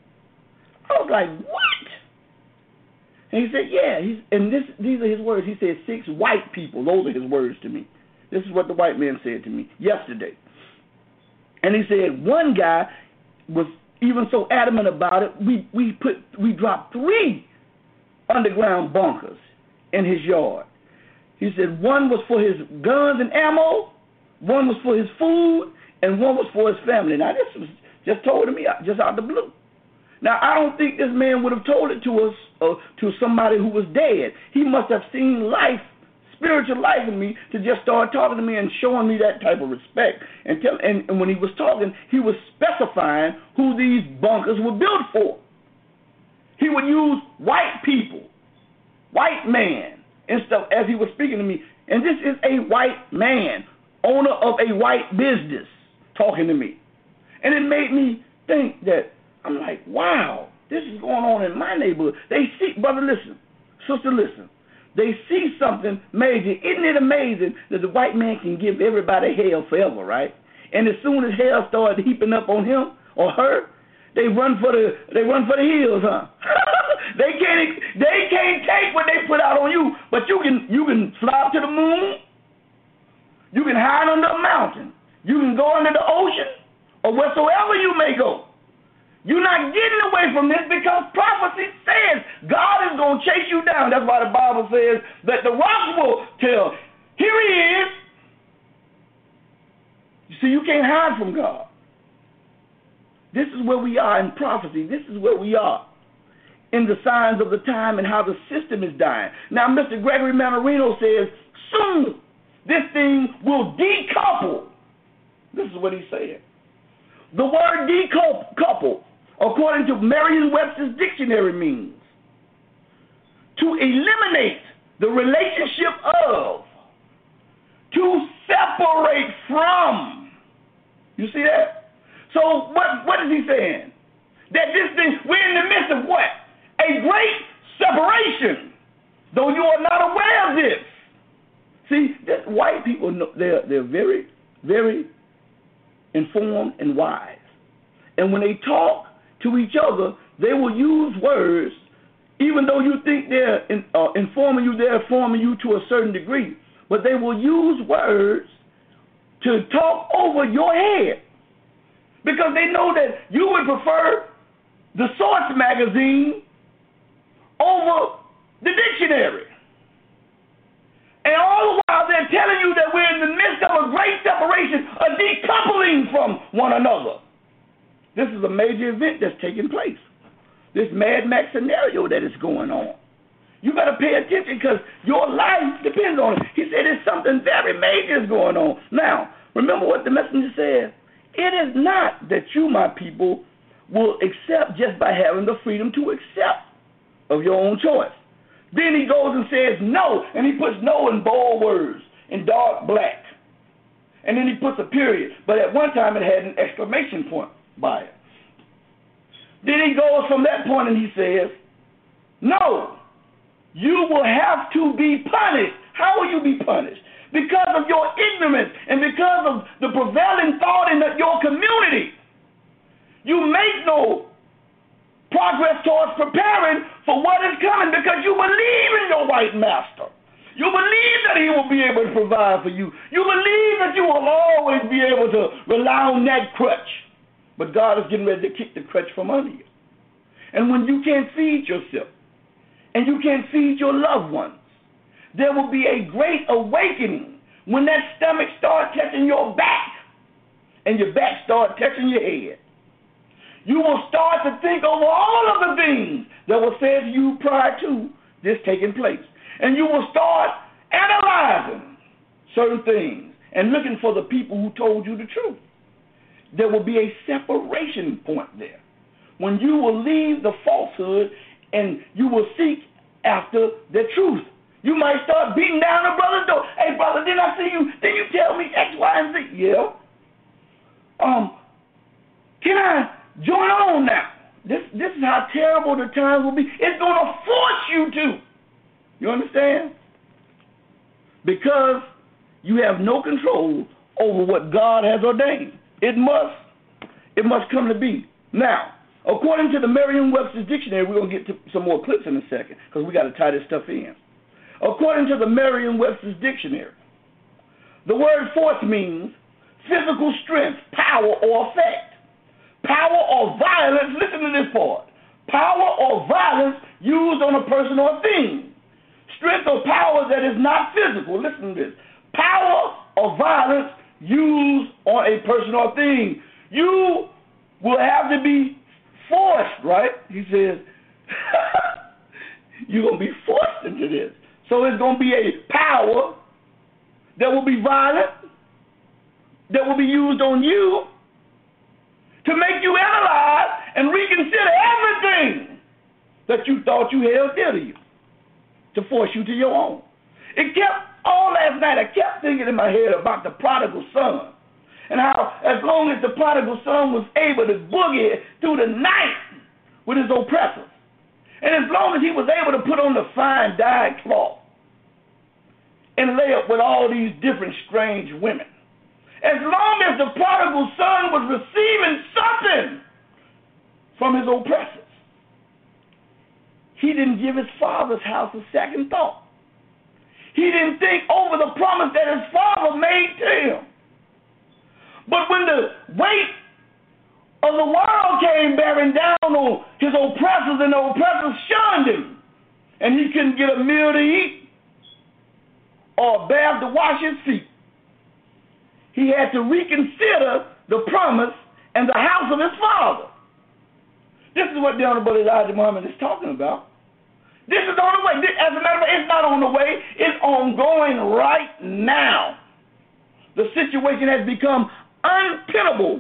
D: I was like, what? And he said, yeah. These are his words. He said 6 white people. Those are his words to me. This is what the white man said to me yesterday. And he said one guy was even so adamant about it, we dropped 3 underground bunkers in his yard. He said one was for his guns and ammo, one was for his food, and one was for his family. Now, this was just told to me just out of the blue. Now, I don't think this man would have told it to us, to somebody who was dead. He must have seen life, spiritual life in me, to just start talking to me and showing me that type of respect. And when he was talking, he was specifying who these bunkers were built for. He would use white people, white man, and stuff as he was speaking to me. And this is a white man, owner of a white business, talking to me. And it made me think that, I'm like, wow, this is going on in my neighborhood. They see, brother, listen, sister, listen. They see something major. Isn't it amazing that the white man can give everybody hell forever, right? And as soon as hell started heaping up on him or her, they run for the hills, huh? They can't take what they put out on you, but you can fly up to the moon. You can hide under a mountain. You can go under the ocean or wheresoever you may go. You're not getting away from this because prophecy says God is going to chase you down. That's why the Bible says that the rocks will tell, here he is. You see, you can't hide from God. This is where we are in prophecy. This is where we are in the signs of the time and how the system is dying. Now, Mr. Gregory Mannarino says, soon this thing will decouple. This is what he said. The word decouple, according to Merriam-Webster's dictionary, means to eliminate the relationship of, to separate from. You see that? So what is he saying? That this thing, we're in the midst of what? A great separation, though you are not aware of this. See, white people, know, they're very, very informed and wise. And when they talk to each other, they will use words, even though you think they're informing you, they're informing you to a certain degree. But they will use words to talk over your head, because they know that you would prefer the Source magazine over the dictionary. And all the while they're telling you that we're in the midst of a great separation, a decoupling from one another. This is a major event that's taking place. This Mad Max scenario that is going on. You better pay attention, because your life depends on it. He said there's something very major is going on. Now, remember what the messenger said. It is not that you, my people, will accept just by having the freedom to accept of your own choice. Then he goes and says no, and he puts no in bold words, in dark black. And then he puts a period, but at one time it had an exclamation point by it. Then he goes from that point and he says, no, you will have to be punished. How will you be punished? Because of your ignorance and because of the prevailing thought in your community. You make no progress towards preparing for what is coming because you believe in your white master. You believe that he will be able to provide for you. You believe that you will always be able to rely on that crutch. But God is getting ready to kick the crutch from under you. And when you can't feed yourself and you can't feed your loved ones, there will be a great awakening when that stomach starts touching your back and your back starts touching your head. You will start to think over all of the things that were said to you prior to this taking place. And you will start analyzing certain things and looking for the people who told you the truth. There will be a separation point there when you will leave the falsehood and you will seek after the truth. You might start beating down the brother's door. Hey, brother, didn't I see you? Did you tell me X, Y, and Z? Yeah. Can I join on now? This is how terrible the times will be. It's going to force you to. You understand? Because you have no control over what God has ordained. It must come to be. Now, according to the Merriam-Webster's dictionary, we're going to get to some more clips in a second because we got to tie this stuff in. According to the Merriam-Webster's dictionary, the word force means physical strength, power, or effect. Power or violence, listen to this part. Power or violence used on a person or thing. Strength or power that is not physical, listen to this. Power or violence used on a person or thing. You will have to be forced, right? He says, you're going to be forced into this. So it's going to be a power that will be violent, that will be used on you to make you analyze and reconsider everything that you thought you held dear to you, to force you to your own. It kept, all last night, I kept thinking in my head about the prodigal son and how as long as the prodigal son was able to boogie through the night with his oppressors, and as long as he was able to put on the fine dyed cloth and lay up with all these different strange women, as long as the prodigal son was receiving something from his oppressors, he didn't give his father's house a second thought. He didn't think over the promise that his father made to him. But when the weight of the world came bearing down on his oppressors and the oppressors shunned him, and he couldn't get a meal to eat or a bath to wash his feet, he had to reconsider the promise and the house of his father. This is what the Honorable Elijah Muhammad is talking about. This is on the way. As a matter of fact, it's not on the way. It's ongoing right now. The situation has become untenable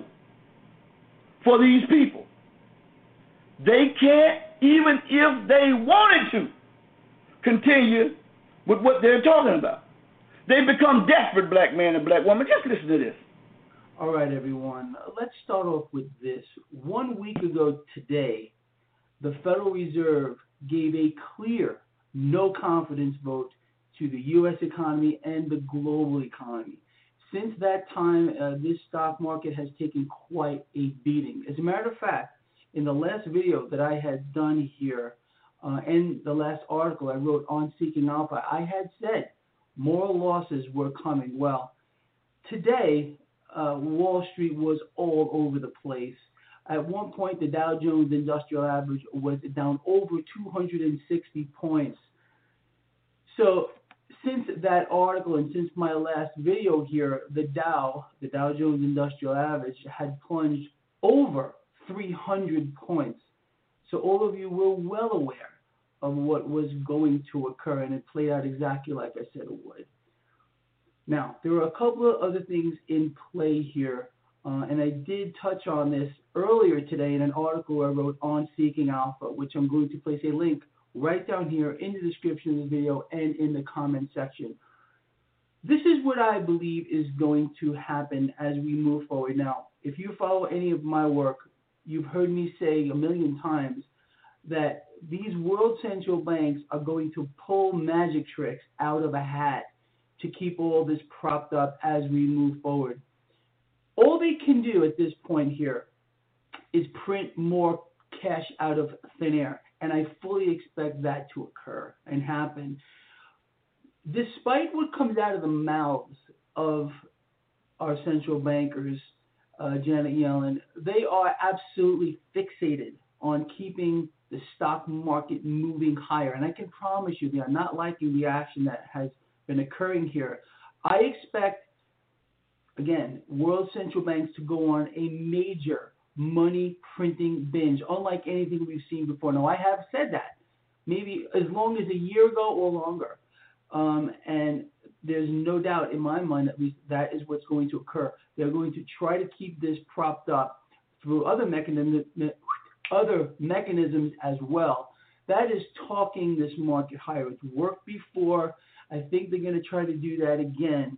D: for these people. They can't, even if they wanted to, continue with what they're talking about. They become desperate, black man and black woman. Just listen to this.
E: All right, everyone. Let's start off with this. 1 week ago today, the Federal Reserve gave a clear no confidence vote to the U.S. economy and the global economy. Since that time, this stock market has taken quite a beating. As a matter of fact, in the last video that I had done here, and the last article I wrote on Seeking Alpha, I had said more losses were coming. Well, today, Wall Street was all over the place. At one point, the Dow Jones Industrial Average was down over 260 points. So since that article and since my last video here, the Dow Jones Industrial Average had plunged over 300 points. So all of you were well aware of what was going to occur, and it played out exactly like I said it would. Now, there are a couple of other things in play here, and I did touch on this earlier today in an article I wrote on Seeking Alpha, which I'm going to place a link right down here in the description of the video and in the comment section. This is what I believe is going to happen as we move forward. Now, if you follow any of my work, you've heard me say a million times that these world central banks are going to pull magic tricks out of a hat to keep all this propped up as we move forward. All they can do at this point here is print more cash out of thin air, and I fully expect that to occur and happen. Despite what comes out of the mouths of our central bankers, Janet Yellen, they are absolutely fixated on keeping the stock market moving higher. And I can promise you they are not liking the action that has been occurring here. I expect, again, world central banks to go on a major money printing binge, unlike anything we've seen before. Now, I have said that maybe as long as a year ago or longer. And there's no doubt in my mind, at least, that is what's going to occur. They're going to try to keep this propped up through other mechanisms as well. That is talking this market higher. It's worked before. I think they're going to try to do that again.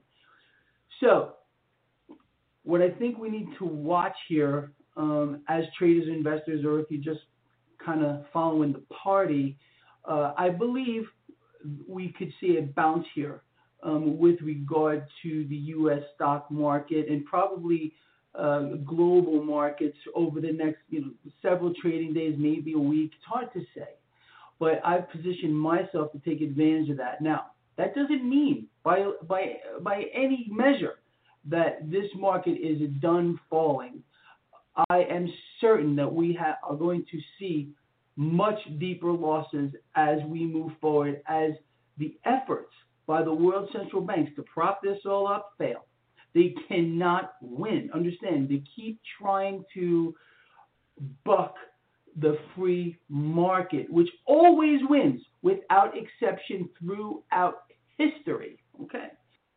E: So what I think we need to watch here as traders and investors, or if you're just kind of following the party, I believe we could see a bounce here with regard to the U.S. stock market and probably global markets over the next several trading days, maybe a week. It's hard to say. But I've positioned myself to take advantage of that. Now, that doesn't mean by any measure that this market is done falling. I am certain that we are going to see much deeper losses as we move forward, as the efforts by the world central banks to prop this all up fail. They cannot win. Understand, they keep trying to buck the free market, which always wins without exception throughout history. Okay.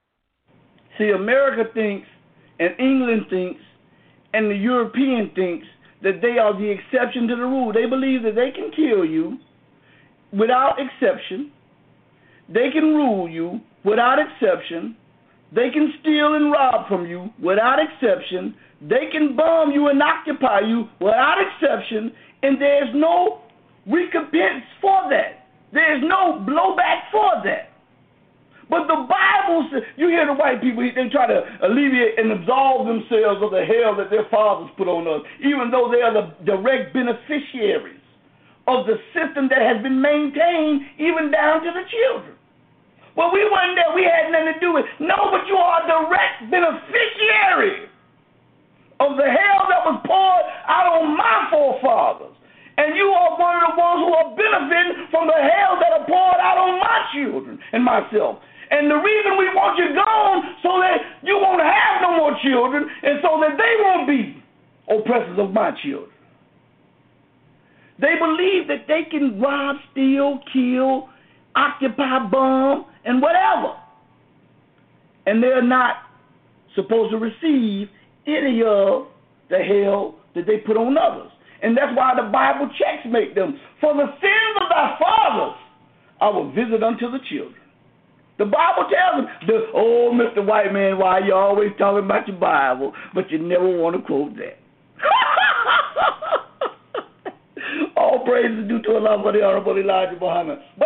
D: See, America thinks, and England thinks, and the European thinks that they are the exception to the rule. They believe that they can kill you without exception. They can rule you without exception. They can steal and rob from you without exception. They can bomb you and occupy you without exception. And there's no recompense for that. There's no blowback for that. But the Bible says, you hear the white people, they try to alleviate and absolve themselves of the hell that their fathers put on us, even though they are the direct beneficiaries of the system that has been maintained even down to the children. Well, we wasn't there. We had nothing to do with it. No, but you are a direct beneficiary of the hell that was poured out on my forefathers. And you are one of the ones who are benefiting from the hell that are poured out on my children and myself. And the reason we want you gone so that you won't have no more children and so that they won't be oppressors of my children. They believe that they can rob, steal, kill, occupy, bomb, and whatever. And they're not supposed to receive any of the hell that they put on others. And that's why the Bible checkmate them. For the sins of thy fathers I will visit unto the children. The Bible tells them, oh, Mr. White Man, why you always talking about your Bible, but you never want to quote that. All praise is due to Allah for the Honorable Elijah Muhammad. But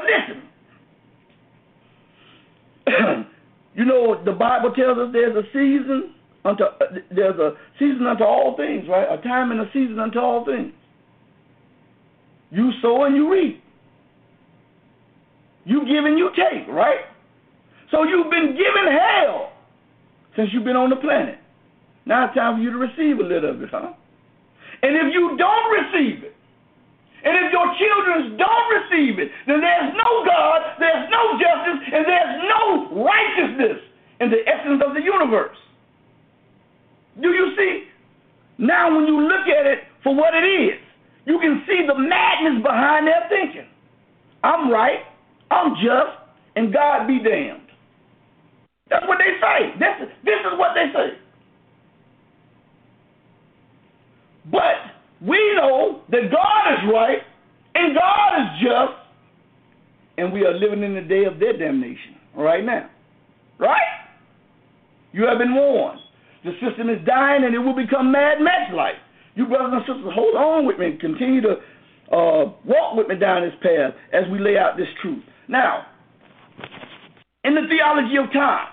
D: listen, you know, the Bible tells us there's a season unto all things, right? A time and a season unto all things. You sow and you reap. You give and you take, right? So you've been given hell since you've been on the planet. Now it's time for you to receive a little of it, huh? And if you don't receive it, and if your children don't receive it, then there's no God, there's no justice, and there's no righteousness in the essence of the universe. Do you see? Now when you look at it for what it is, you can see the madness behind their thinking. I'm right, I'm just, and God be damned. That's what they say. This is what they say. But we know that God is right and God is just, and we are living in the day of their damnation right now. Right? You have been warned. The system is dying and it will become Mad Max-like. You brothers and sisters, hold on with me and continue to walk with me down this path as we lay out this truth. Now, in the theology of time,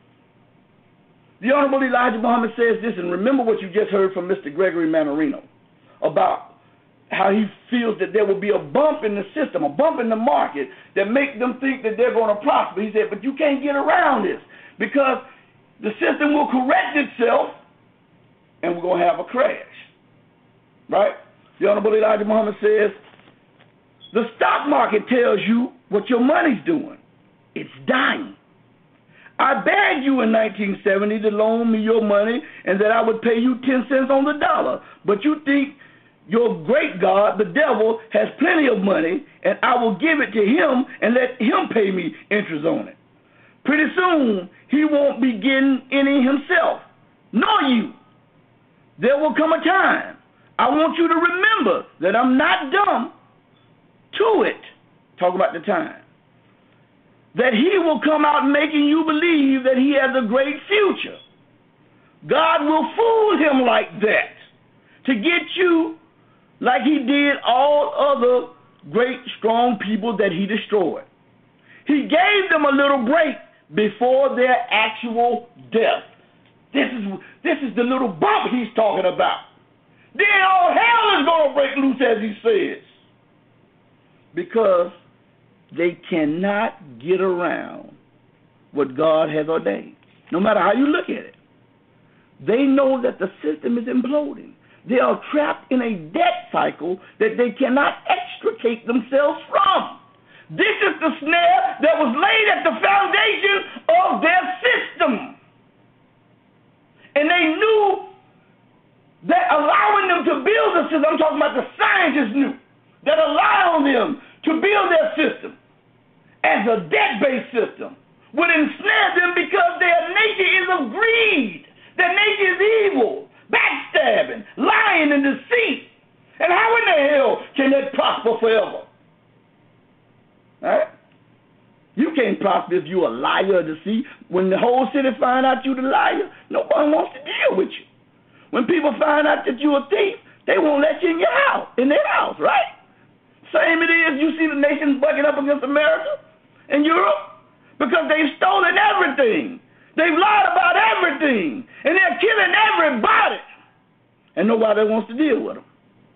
D: the Honorable Elijah Muhammad says this, and remember what you just heard from Mr. Gregory Mannarino about how he feels that there will be a bump in the system, a bump in the market that make them think that they're going to prosper. He said, but you can't get around this because the system will correct itself and we're going to have a crash. Right? The Honorable Elijah Muhammad says, the stock market tells you what your money's doing. It's dying. I begged you in 1970 to loan me your money and that I would pay you 10 cents on the dollar. But you think your great God, the devil, has plenty of money and I will give it to him and let him pay me interest on it. Pretty soon, he won't be getting any himself, nor you. There will come a time. I want you to remember that I'm not dumb to it. Talk about the time. That he will come out making you believe that he has a great future. God will fool him like that to get you like he did all other great, strong people that he destroyed. He gave them a little break before their actual death. This is the little bump he's talking about. Then all hell is going to break loose, as he says. Because they cannot get around what God has ordained, no matter how you look at it. They know that the system is imploding. They are trapped in a debt cycle that they cannot extricate themselves from. This is the snare that was laid at the foundation of their system. And they knew that allowing them to build a system, I'm talking about the scientists knew, that allowing them to build their system as a debt-based system would ensnare them because their nature is of greed. Their nature is evil, backstabbing, lying, and deceit. And how in the hell can that prosper forever? All right? You can't prosper if you're a liar or deceit. When the whole city find out you're the liar, nobody wants to deal with you. When people find out that you're a thief, they won't let you in their house, right? Same it is, you see the nations bucking up against America and Europe because they've stolen everything. They've lied about everything. And they're killing everybody. And nobody wants to deal with them.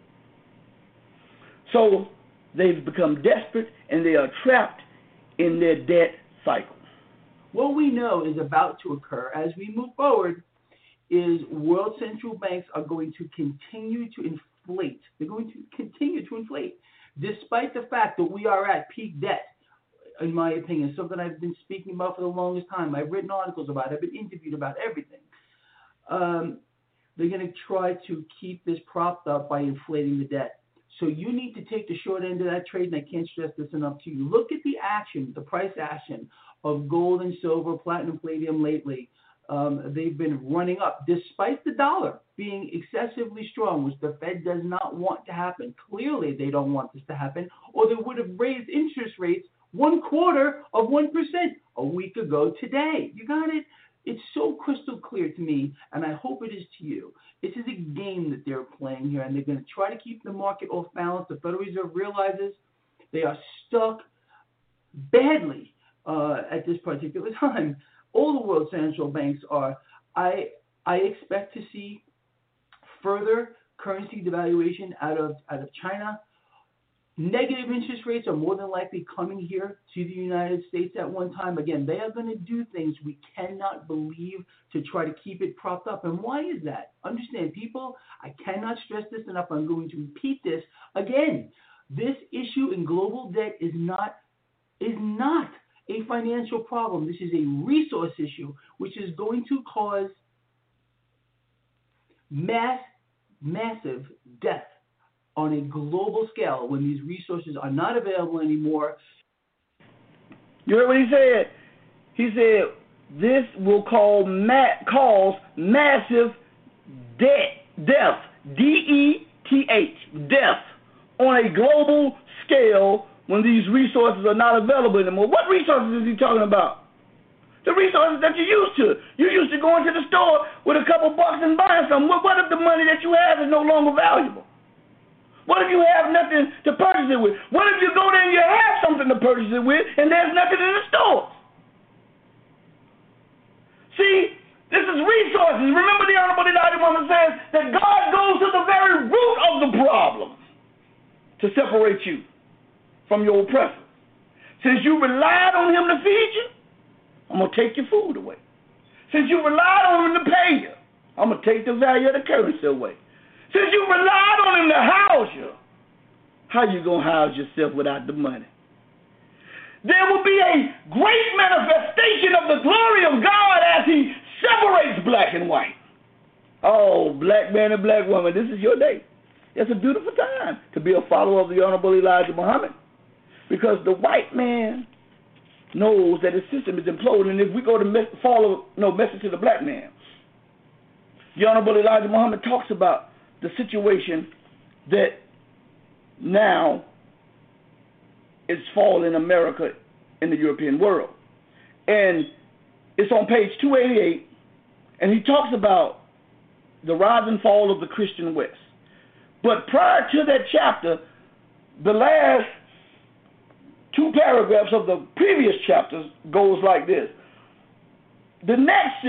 D: So they've become desperate and they are trapped in their debt cycle.
E: What we know is about to occur as we move forward is world central banks are going to continue to inflate. They're going to continue to inflate, despite the fact that we are at peak debt. in my opinion, something I've been speaking about for the longest time. I've written articles about it. I've been interviewed about everything. They're going to try to keep this propped up by inflating the debt. So you need to take the short end of that trade, and I can't stress this enough to you. Look at the action, the price action of gold and silver, platinum, palladium lately. They've been running up despite the dollar being excessively strong, which the Fed does not want to happen. Clearly, they don't want this to happen, or they would have raised interest rates 0.25% a week ago today. You got it? It's so crystal clear to me, and I hope it is to you. This is a game that they're playing here, and they're going to try to keep the market off balance. The Federal Reserve realizes they are stuck badly at this particular time. All the world central banks are. I expect to see further currency devaluation out of China. Negative interest rates are more than likely coming here to the United States at one time. Again, they are going to do things we cannot believe to try to keep it propped up. And why is that? Understand, people, I cannot stress this enough. I'm going to repeat this again. This issue in global debt is not a financial problem. This is a resource issue, which is going to cause massive death on a global scale when these resources are not available anymore.
D: You heard what he said? He said this will cause massive death, D-E-T-H, death, on a global scale when these resources are not available anymore. What resources is he talking about? The resources that you used to. You used to go into the store with a couple bucks and buy something. What if the money that you have is no longer valuable? What if you have nothing to purchase it with? What if you go there and you have something to purchase it with and there's nothing in the store? See, this is resources. Remember the Honorable Elijah Muhammad says that God goes to the very root of the problem to separate you from your oppressor. Since you relied on him to feed you, I'm going to take your food away. Since you relied on him to pay you, I'm going to take the value of the currency away. Since you relied on him to house you, how you going to house yourself without the money? There will be a great manifestation of the glory of God as he separates black and white. Oh, black man and black woman, this is your day. It's a beautiful time to be a follower of the Honorable Elijah Muhammad, because the white man knows that his system is imploding, and if we go to message to the black man, the Honorable Elijah Muhammad talks about the situation that now is falling America in the European world. And it's on page 288, and he talks about the rise and fall of the Christian West. But prior to that chapter, the last two paragraphs of the previous chapters goes like this. The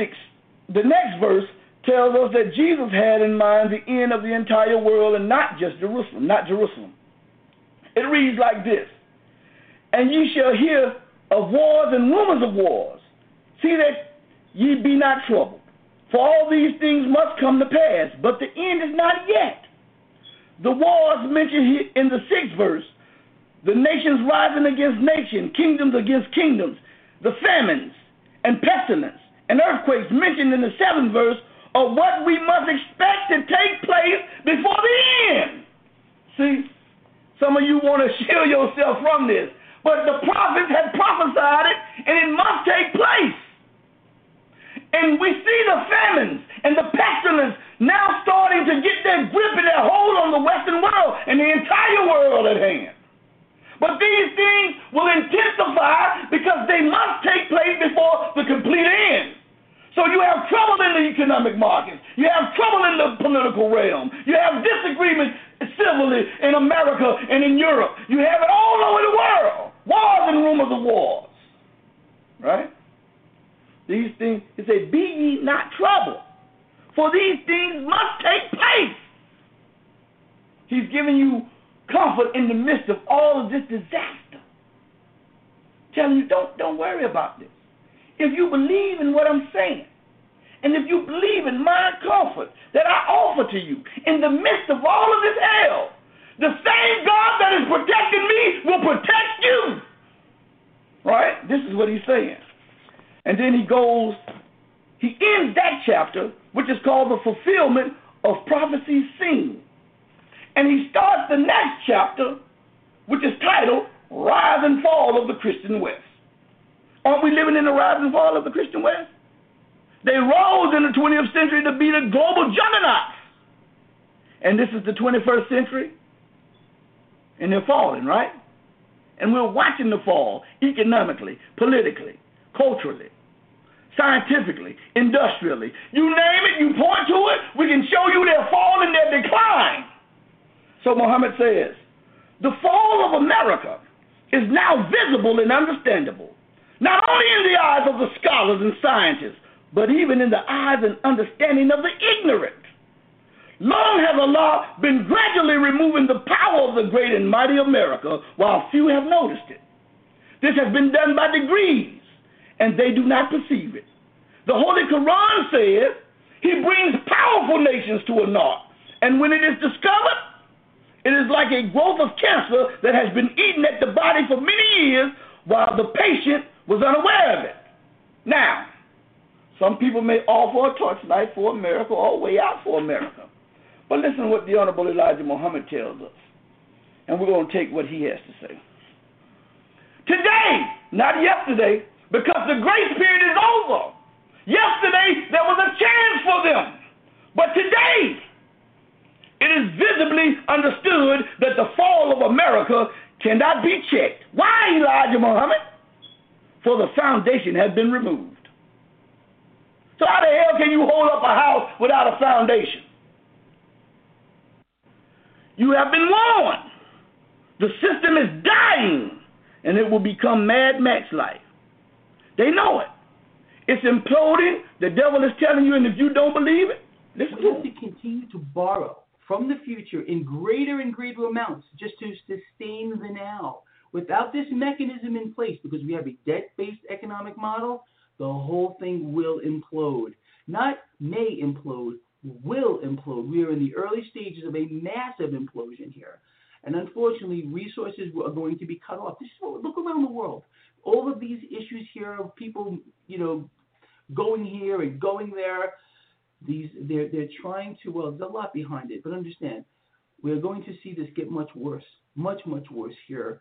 D: next verse tells us that Jesus had in mind the end of the entire world and not just Jerusalem. It reads like this: and ye shall hear of wars and rumors of wars. See that ye be not troubled, for all these things must come to pass, but the end is not yet. The wars mentioned here in the 6th verse, the nations rising against nation, kingdoms against kingdoms, the famines and pestilence and earthquakes mentioned in the 7th verse are what we must expect to take place before the end. See, some of you want to shield yourself from this, but the prophets had prophesied it, and it must take place. And we see the famines and the pestilence now starting to get their grip and their hold on the Western world and the entire world at hand. But these things will intensify because they must take place before the complete end. So you have trouble in the economic markets. You have trouble in the political realm. You have disagreement civilly in America and in Europe. You have it all over the world. Wars and rumors of wars. Right? These things, it says, be ye not troubled, for these things must take place. He's giving you comfort in the midst of all of this disaster. Telling you, don't worry about this. If you believe in what I'm saying, and if you believe in my comfort that I offer to you in the midst of all of this hell, the same God that is protecting me will protect you. this is what he's saying. And then he ends that chapter, which is called the fulfillment of prophecies seen. And he starts the next chapter, which is titled Rise and Fall of the Christian West. Aren't we living in the rise and fall of the Christian West? They rose in the 20th century to be the global juggernauts. And this is the 21st century, and they're falling, right? And we're watching the fall economically, politically, culturally, scientifically, industrially. You name it, you point to it, we can show you their fall and their decline. So Muhammad says, the fall of America is now visible and understandable, not only in the eyes of the scholars and scientists, but even in the eyes and understanding of the ignorant. Long has Allah been gradually removing the power of the great and mighty America, while few have noticed it. This has been done by degrees, and they do not perceive it. The Holy Quran says he brings powerful nations to a naught, and when it is discovered, it is like a growth of cancer that has been eating at the body for many years while the patient was unaware of it. Now, some people may offer a torchlight for America or a way out for America. But listen to what the Honorable Elijah Muhammad tells us. And we're going to take what he has to say. Today, not yesterday, because the grace period is over. Yesterday, there was a chance for them. But today, it is visibly understood that the fall of America cannot be checked. Why, Elijah Muhammad? For the foundation has been removed. So how the hell can you hold up a house without a foundation? You have been warned. The system is dying, and it will become Mad Max-like. They know it. It's imploding. The devil is telling you, and if you don't believe it, listen to
E: We have to continue to borrow from the future in greater and greater amounts just to sustain the now. Without this mechanism in place, because we have a debt-based economic model, the whole thing will implode. Not may implode, will implode. We are in the early stages of a massive implosion here. And unfortunately, resources are going to be cut off. This is what, look around the world. All of these issues here of people, going here and going there, they're trying to, well, there's a lot behind it, but understand, we're going to see this get much worse, much, much worse here.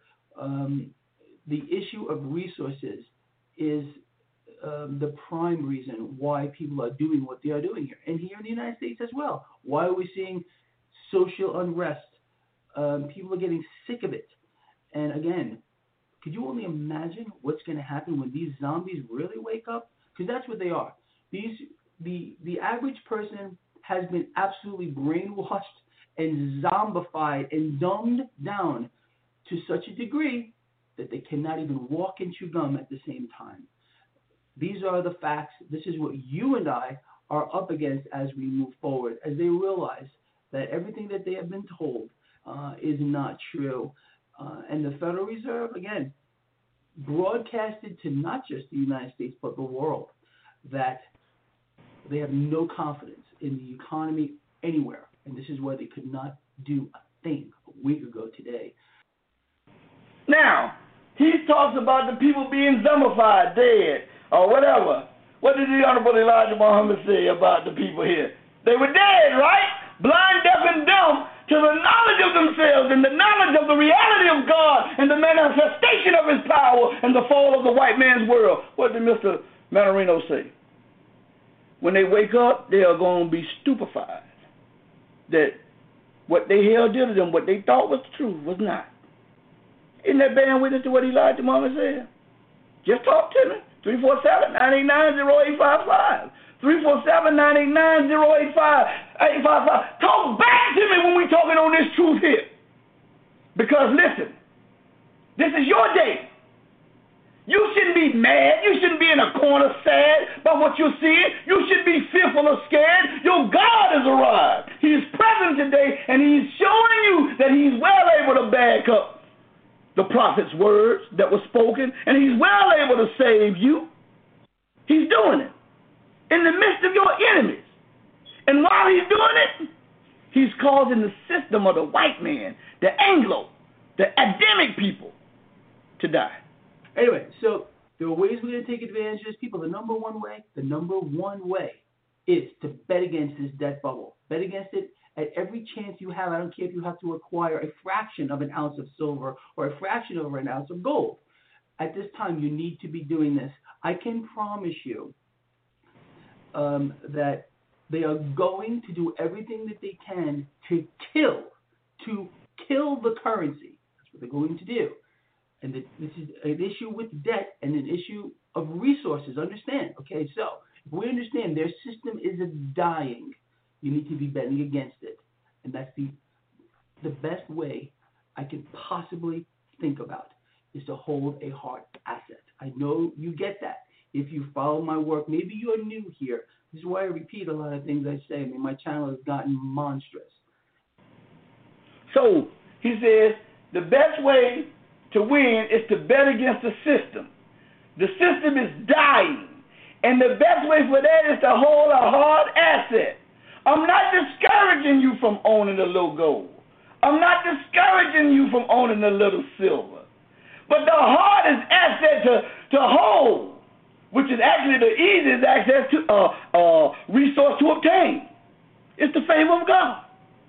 E: The issue of resources is the prime reason why people are doing what they are doing here. And here in the United States as well. Why are we seeing social unrest? People are getting sick of it. And again, could you only imagine what's going to happen when these zombies really wake up? Because that's what they are. The average person has been absolutely brainwashed and zombified and dumbed down to such a degree that they cannot even walk and chew gum at the same time. These are the facts. This is what you and I are up against as we move forward, as they realize that everything that they have been told is not true. And the Federal Reserve, again, broadcasted to not just the United States, but the world, that they have no confidence in the economy anywhere. And this is why they could not do a thing a week ago today.
D: Now, he talks about the people being zombified, dead, or whatever. What did the Honorable Elijah Muhammad say about the people here? They were dead, right? Blind, deaf, and dumb to the knowledge of themselves and the knowledge of the reality of God and the manifestation of his power and the fall of the white man's world. What did Mr. Manarino say? When they wake up, they are going to be stupefied. That what they held dear to them, what they thought was the truth, was not. Isn't that bearing witness to what Elijah Muhammad said? Just talk to me. 347-989-0855. 347-989-0855. Talk back to me when we're talking on this truth here. Because listen, this is your day. You shouldn't be mad. You shouldn't be in a corner sad about what you're seeing. You should be fearful or scared. Your God has arrived. He is present today, and he's showing you that he's well able to back up the prophet's words that were spoken, and he's well able to save you. He's doing it in the midst of your enemies. And while he's doing it, he's causing the system of the white man, the Anglo, the Adamic people to die.
E: Anyway, so There are ways we're going to take advantage of this. People, the number one way is to bet against this debt bubble. Bet against it at every chance you have. I don't care if you have to acquire a fraction of an ounce of silver or a fraction of an ounce of gold. At this time, you need to be doing this. I can promise you that they are going to do everything that they can to kill the currency. That's what they're going to do. And this is an issue with debt and an issue of resources. Understand? Okay, so if we understand their system is dying, you need to be betting against it. And that's the best way I can possibly think about is to hold a hard asset. I know you get that. If you follow my work, maybe you're new here. This is why I repeat a lot of things I say. I mean, my channel has gotten monstrous.
D: So he says the best way to win is to bet against the system. The system is dying, and the best way for that is to hold a hard asset. I'm not discouraging you from owning a little gold. I'm not discouraging you from owning a little silver. But the hardest asset to hold, which is actually the easiest access to resource to obtain, is the favor of God.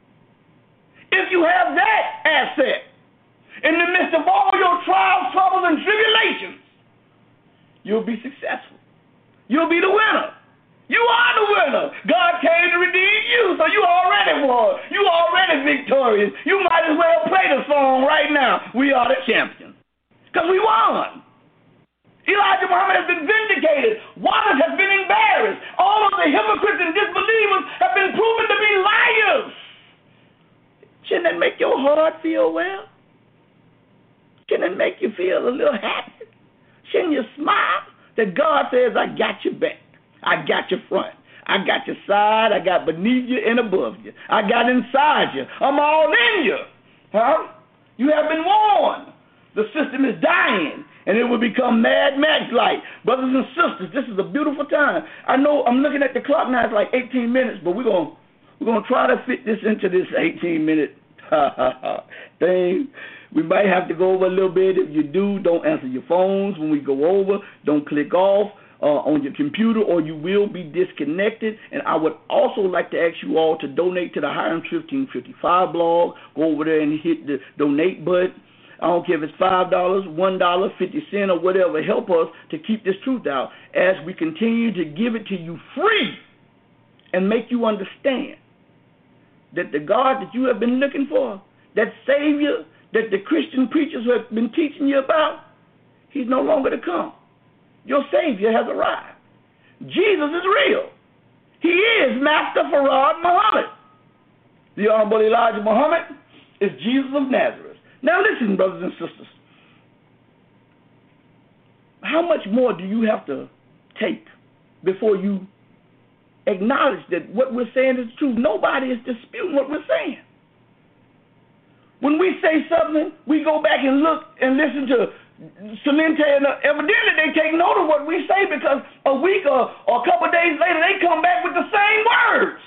D: If you have that asset, in the midst of all your trials, troubles, and tribulations, you'll be successful. You'll be the winner. You are the winner. God came to redeem you, so you already won. You already victorious. You might as well play the song right now. We are the champions. Because we won. Elijah Muhammad has been vindicated. Wallace has been embarrassed. All of the hypocrites and disbelievers have been proven to be liars. Shouldn't that make your heart feel well? Shouldn't it make you feel a little happy? Shouldn't you smile that God says, I got your back, I got your front, I got your side, I got beneath you and above you, I got inside you, I'm all in you. Huh? You have been warned. The system is dying, and it will become Mad Max-like. Brothers and sisters, this is a beautiful time. I know I'm looking at the clock now, it's like 18 minutes, but we're gonna try to fit this into this 18-minute thing. We might have to go over a little bit. If you do, don't answer your phones when we go over. Don't click off on your computer, or you will be disconnected. And I would also like to ask you all to donate to the Hiram 1555 blog. Go over there and hit the donate button. I don't care if it's $5, $1, 50 cents, or whatever. Help us to keep this truth out as we continue to give it to you free and make you understand that the God that you have been looking for, that Savior that the Christian preachers have been teaching you about, he's no longer to come. Your Savior has arrived. Jesus is real. He is Master Farad Muhammad. The Honorable Elijah Muhammad is Jesus of Nazareth. Now listen, brothers and sisters. How much more do you have to take before you acknowledge that what we're saying is true? Nobody is disputing what we're saying. When we say something, we go back and look and listen to Salente, and evidently they take note of what we say, because a week or a couple of days later they come back with the same words.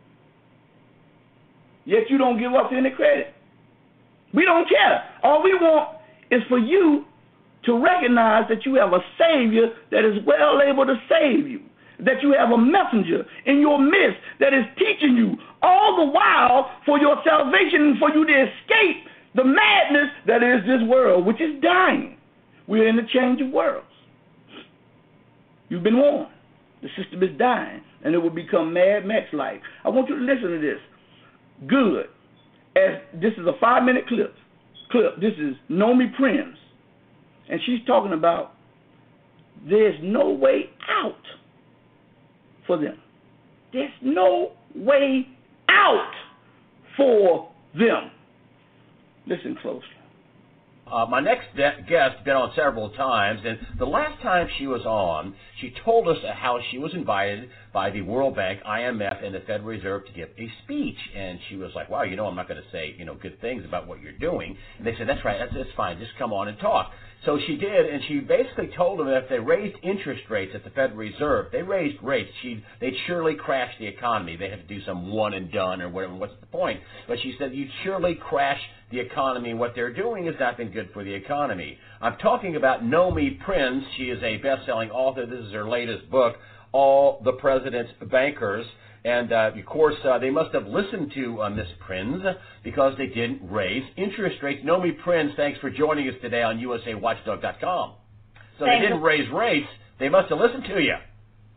D: Yet you don't give us any credit. We don't care. All we want is for you to recognize that you have a Savior that is well able to save you, that you have a messenger in your midst that is teaching you all the while for your salvation and for you to escape the madness that is this world, which is dying. We're in a change of worlds. You've been warned. The system is dying, and it will become Mad Max-like. I want you to listen to this. Good. As this is a 5-minute clip. This is Nomi Prims, and she's talking about there's no way out for them. There's no way out for them. Listen closely.
F: My next guest been on several times, and the last time she was on, she told us how she was invited by the World Bank, IMF, and the Federal Reserve to give a speech. And she was like, wow, I'm not going to say, good things about what you're doing. And they said, that's right, that's fine, just come on and talk. So she did, and she basically told them that if they raised interest rates at the Federal Reserve, they raised rates, they'd surely crash the economy. They had to do some one and done or whatever, what's the point? But she said you'd surely crash the economy and what they're doing has not been good for the economy. I'm talking about Nomi Prinz. She is a best-selling author. This is her latest book, All the President's Bankers. And, of course, they must have listened to Ms. Prinz because they didn't raise interest rates. Nomi Prinz, thanks for joining us today on USAWatchdog.com. So they didn't raise rates. They must have listened to you.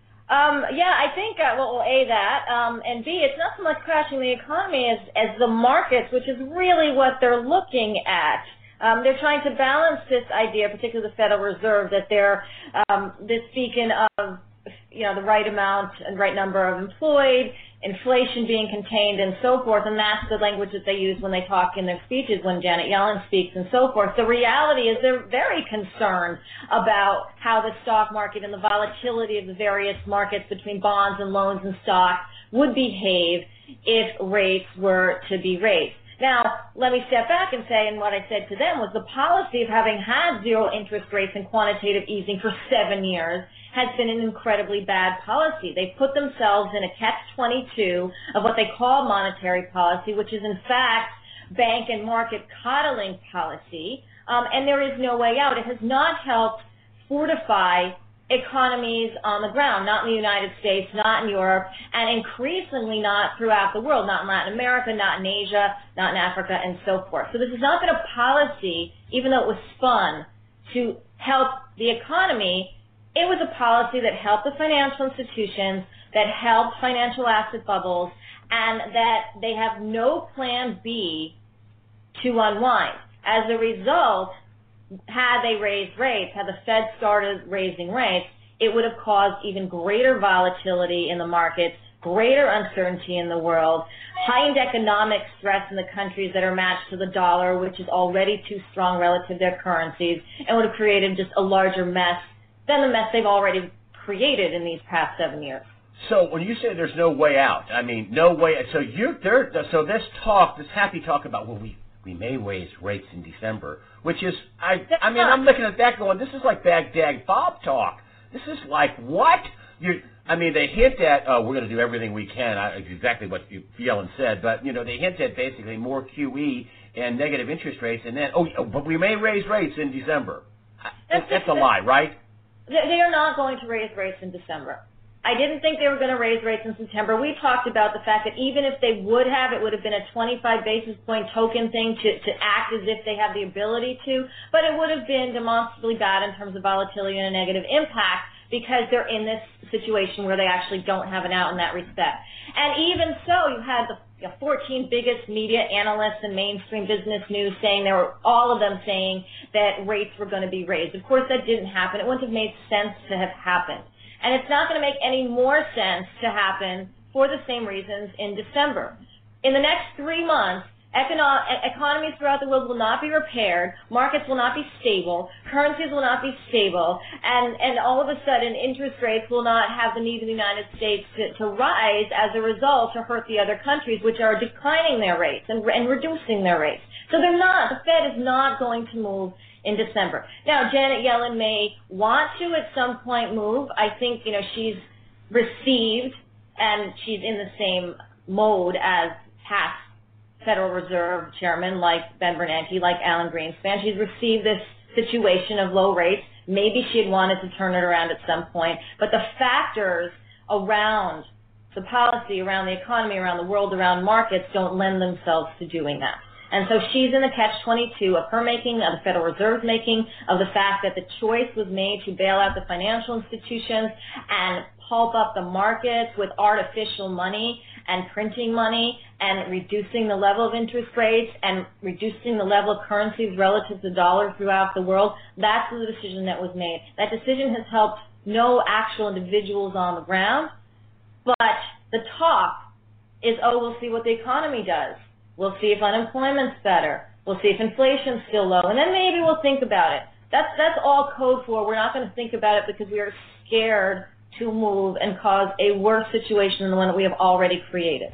G: Yeah, I think, well, A, that, and B, it's not so much crashing the economy as the markets, which is really what they're looking at. They're trying to balance this idea, particularly the Federal Reserve, that they're speaking of, the right amount and right number of employed, inflation being contained, and so forth, and that's the language that they use when they talk in their speeches, when Janet Yellen speaks and so forth. The reality is they're very concerned about how the stock market and the volatility of the various markets between bonds and loans and stocks would behave if rates were to be raised. Now, let me step back and say, and what I said to them was the policy of having had zero interest rates and quantitative easing for 7 years has been an incredibly bad policy. They put themselves in a catch-22 of what they call monetary policy, which is in fact bank and market coddling policy, and there is no way out. It has not helped fortify economies on the ground, not in the United States, not in Europe, and increasingly not throughout the world, not in Latin America, not in Asia, not in Africa, and so forth. So this has not been a policy, even though it was spun to help the economy. It was a policy that helped the financial institutions, that helped financial asset bubbles, and that they have no plan B to unwind. As a result, had they raised rates, had the Fed started raising rates, it would have caused even greater volatility in the markets, greater uncertainty in the world, heightened economic stress in the countries that are matched to the dollar, which is already too strong relative to their currencies, and would have created just a larger mess than the mess they've already created in these past 7 years.
F: So when you say there's no way out, I mean, no way. So so this happy talk about, well, we may raise rates in December, which is, I mean, I'm looking at that going, this is like Baghdad Bob talk. This is like, what? They hint at, we're going to do everything we can, exactly what Yellen said, but, they hint at basically more QE and negative interest rates, and then, but we may raise rates in December. That's a lie, right?
G: They are not going to raise rates in December. I didn't think they were going to raise rates in September. We talked about the fact that even if they would have, it would have been a 25 basis point token thing to act as if they have the ability to, but it would have been demonstrably bad in terms of volatility and a negative impact because they're in this situation where they actually don't have an out in that respect. And even so, you had the 14 biggest media analysts and mainstream business news saying all of them saying that rates were going to be raised. Of course, that didn't happen. It wouldn't have made sense to have happened. And it's not going to make any more sense to happen for the same reasons in December. In the next 3 months, economies throughout the world will not be repaired, markets will not be stable, currencies will not be stable, and all of a sudden interest rates will not have the need of the United States to rise as a result to hurt the other countries which are declining their rates and reducing their rates. So the Fed is not going to move in December. Now, Janet Yellen may want to at some point move. I think, she's received, and she's in the same mode as past Federal Reserve chairman like Ben Bernanke, like Alan Greenspan. She's received this situation of low rates. Maybe she had wanted to turn it around at some point. But the factors around the policy, around the economy, around the world, around markets don't lend themselves to doing that. And so she's in the catch-22 of her making, of the Federal Reserve's making, of the fact that the choice was made to bail out the financial institutions and pulp up the markets with artificial money and printing money and reducing the level of interest rates and reducing the level of currencies relative to the dollar throughout the world. That's the decision that was made. That decision has helped no actual individuals on the ground, but the talk is, we'll see what the economy does. We'll see if unemployment's better. We'll see if inflation's still low, and then maybe we'll think about it. That's all code for we're not going to think about it because we are scared to move and cause a worse situation than the one that we have already created.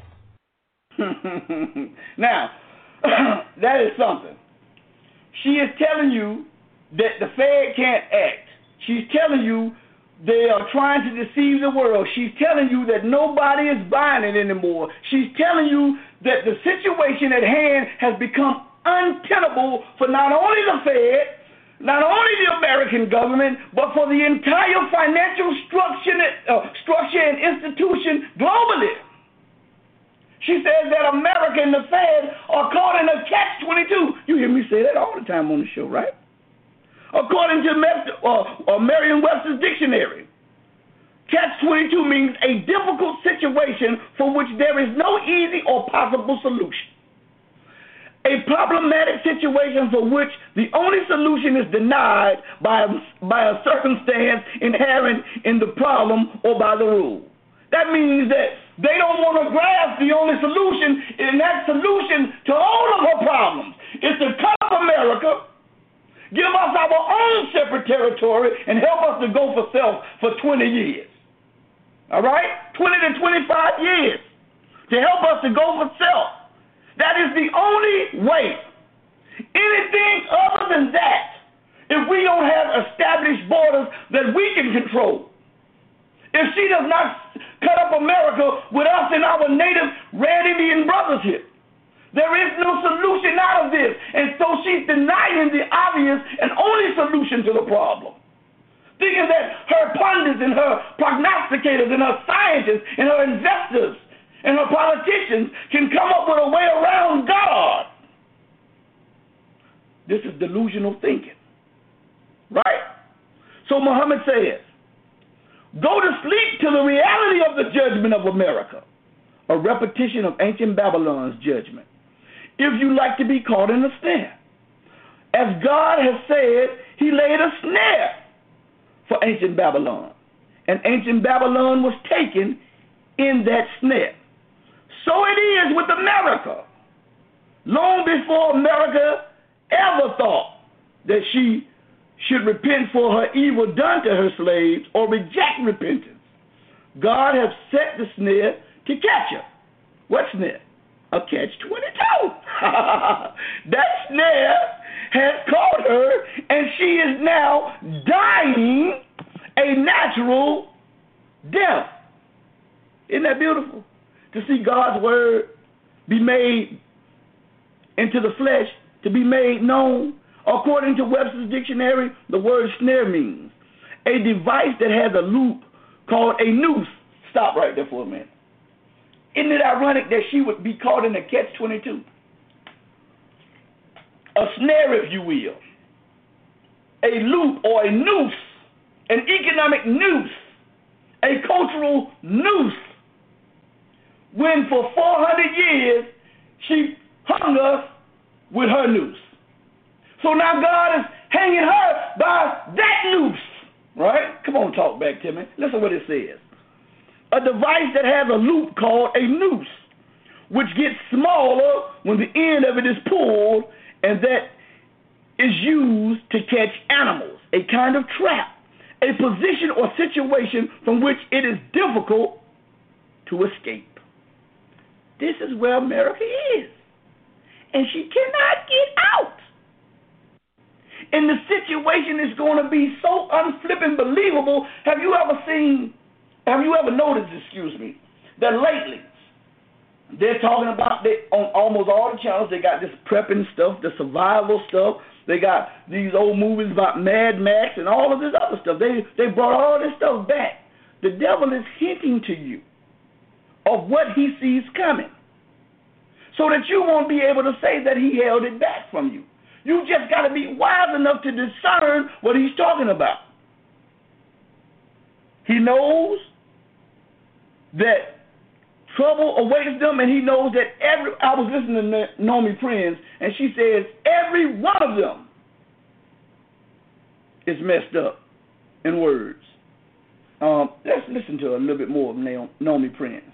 D: Now, that is something. She is telling you that the Fed can't act. She's telling you they are trying to deceive the world. She's telling you that nobody is buying it anymore. She's telling you that the situation at hand has become untenable for not only the Fed, not only the American government, but for the entire financial structure and institution globally. She says that America and the Fed are caught in a catch-22. You hear me say that all the time on the show, right? According to Merriam-Webster's dictionary, catch-22 means a difficult situation for which there is no easy or possible solution. A problematic situation for which the only solution is denied by a circumstance inherent in the problem or by the rule. That means that they don't want to grasp the only solution, and that solution to all of her problems is to cut up America, give us our own separate territory, and help us to go for self for 20 years. All right? 20 to 25 years to help us to go for self. That is the only way. Anything other than that, if we don't have established borders that we can control, if she does not cut up America with us and our native Red Indian brothers here, there is no solution out of this. And so she's denying the obvious and only solution to the problem, thinking that her pundits and her prognosticators and her scientists and her investors and her politicians can come up with a way around God. This is delusional thinking, right? So Muhammad says, go to sleep to the reality of the judgment of America, a repetition of ancient Babylon's judgment, if you like to be caught in a snare. As God has said, he laid a snare for ancient Babylon, and ancient Babylon was taken in that snare. So it is with America. Long before America ever thought that she should repent for her evil done to her slaves or reject repentance, God has set the snare to catch her. What snare? A catch-22. That snare has caught her, and she is now dying a natural death. Isn't that beautiful? To see God's word be made into the flesh, to be made known. According to Webster's dictionary, the word snare means a device that has a loop called a noose. Stop right there for a minute. Isn't it ironic that she would be caught in a catch-22? A snare, if you will. A loop or a noose, an economic noose, a cultural noose. When for 400 years she hung us with her noose. So now God is hanging her by that noose, right? Come on, talk back to me. Listen what it says. A device that has a loop called a noose, which gets smaller when the end of it is pulled, and that is used to catch animals, a kind of trap, a position or situation from which it is difficult to escape. This is where America is, and she cannot get out. And the situation is going to be so unflipping believable. Have you ever noticed, that lately they're talking about, on almost all the channels, they got this prepping stuff, the survival stuff. They got these old movies about Mad Max and all of this other stuff. They brought all this stuff back. The devil is hinting to you of what he sees coming, so that you won't be able to say that he held it back from you. You just got to be wise enough to discern what he's talking about. He knows that trouble awaits them, and he knows that I was listening to Naomi Prince, and she says every one of them is messed up in words. Let's listen to a little bit more of Naomi Prince.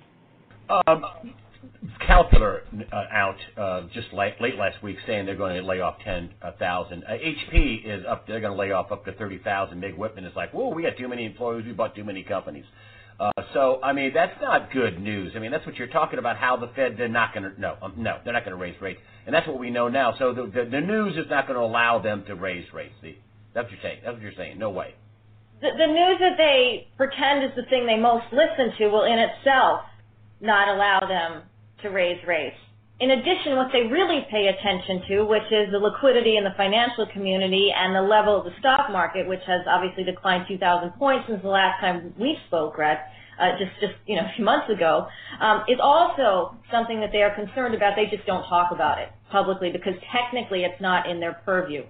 F: Caterpillar out just late last week saying they're going to lay off 10,000. HP is up; they're going to lay off up to 30,000. Meg Whitman is like, "Whoa, we got too many employees. We bought too many companies." So I mean, that's not good news. I mean, that's what you're talking about. How the Fed they're not going to they're not going to raise rates, and that's what we know now. So the news is not going to allow them to raise rates. See, that's what you're saying. That's what you're saying. No way.
G: The news that they pretend is the thing they most listen to will in itself not allow them to raise rates. In addition, what they really pay attention to, which is the liquidity in the financial community and the level of the stock market, which has obviously declined 2,000 points since the last time we spoke, Brett, just a few months ago, is also something that they are concerned about. They just don't talk about it publicly because technically it's not in their purview.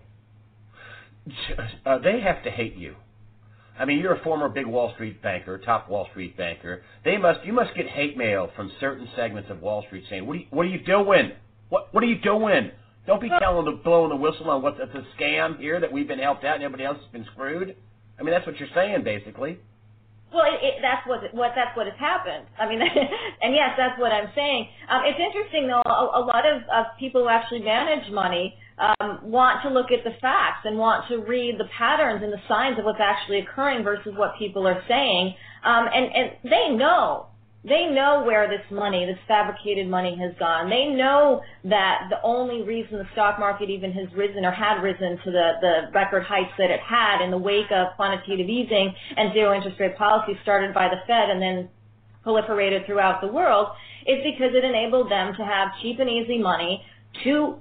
F: They have to hate you. I mean, you're a former big Wall Street banker, top Wall Street banker. You must get hate mail from certain segments of Wall Street saying, "What are you doing? What are you doing? Don't be blowing the whistle on what's a scam here that we've been helped out and everybody else has been screwed." I mean, that's what you're saying, basically.
G: Well, that's what has happened. I mean, and yes, that's what I'm saying. It's interesting, though. A lot of people who actually manage money want to look at the facts and want to read the patterns and the signs of what's actually occurring versus what people are saying. And they know where this money, this fabricated money, has gone. They know that the only reason the stock market even has risen or had risen to the record heights that it had in the wake of quantitative easing and zero interest rate policy started by the Fed and then proliferated throughout the world is because it enabled them to have cheap and easy money to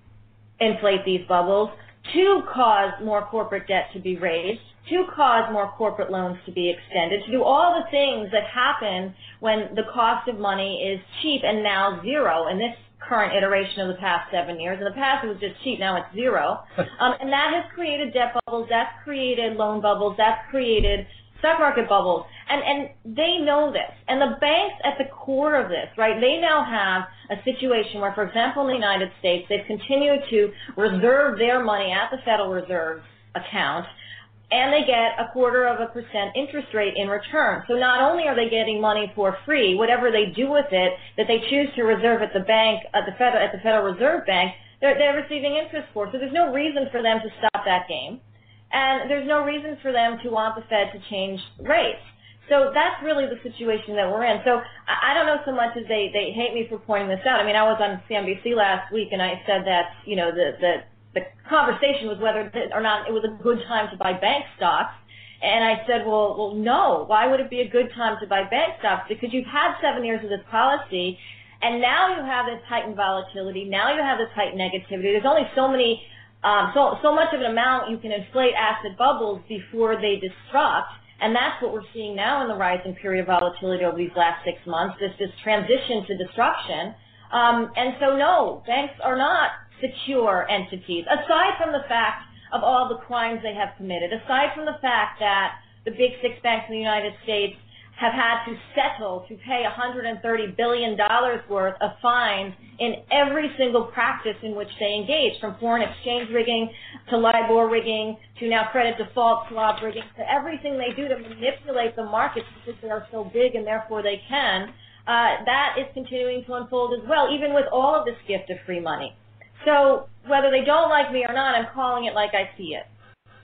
G: inflate these bubbles, to cause more corporate debt to be raised, to cause more corporate loans to be extended, to do all the things that happen when the cost of money is cheap and now zero in this current iteration of the past 7 years. In the past it was just cheap, now it's zero. And that has created debt bubbles, that's created loan bubbles, that's created stock market bubbles. And they know this. And the banks at the core of this, right, they now have a situation where, for example, in the United States, they've continued to reserve their money at the Federal Reserve account, and they get 0.25% interest rate in return. So not only are they getting money for free, whatever they do with it that they choose to reserve at the bank, at the Federal Reserve Bank, they're receiving interest for. So there's no reason for them to stop that game, and there's no reason for them to want the Fed to change rates. So that's really the situation that we're in. So I don't know so much as they hate me for pointing this out. I mean, I was on CNBC last week, and I said that, the conversation was whether or not it was a good time to buy bank stocks. And I said, well, no. Why would it be a good time to buy bank stocks? Because you've had 7 years of this policy, and now you have this heightened volatility. Now you have this heightened negativity. There's only so much of an amount you can inflate asset bubbles before they destruct. And that's what we're seeing now in the rising period of volatility over these last 6 months, this transition to destruction. And so, no, banks are not secure entities, aside from the fact of all the crimes they have committed, aside from the fact that the big six banks in the United States have had to settle to pay $130 billion worth of fines in every single practice in which they engage, from foreign exchange rigging to LIBOR rigging to now credit default swap rigging, to everything they do to manipulate the markets because they are so big and therefore they can. That is continuing to unfold as well, even with all of this gift of free money. So whether they don't like me or not, I'm calling it like I see it.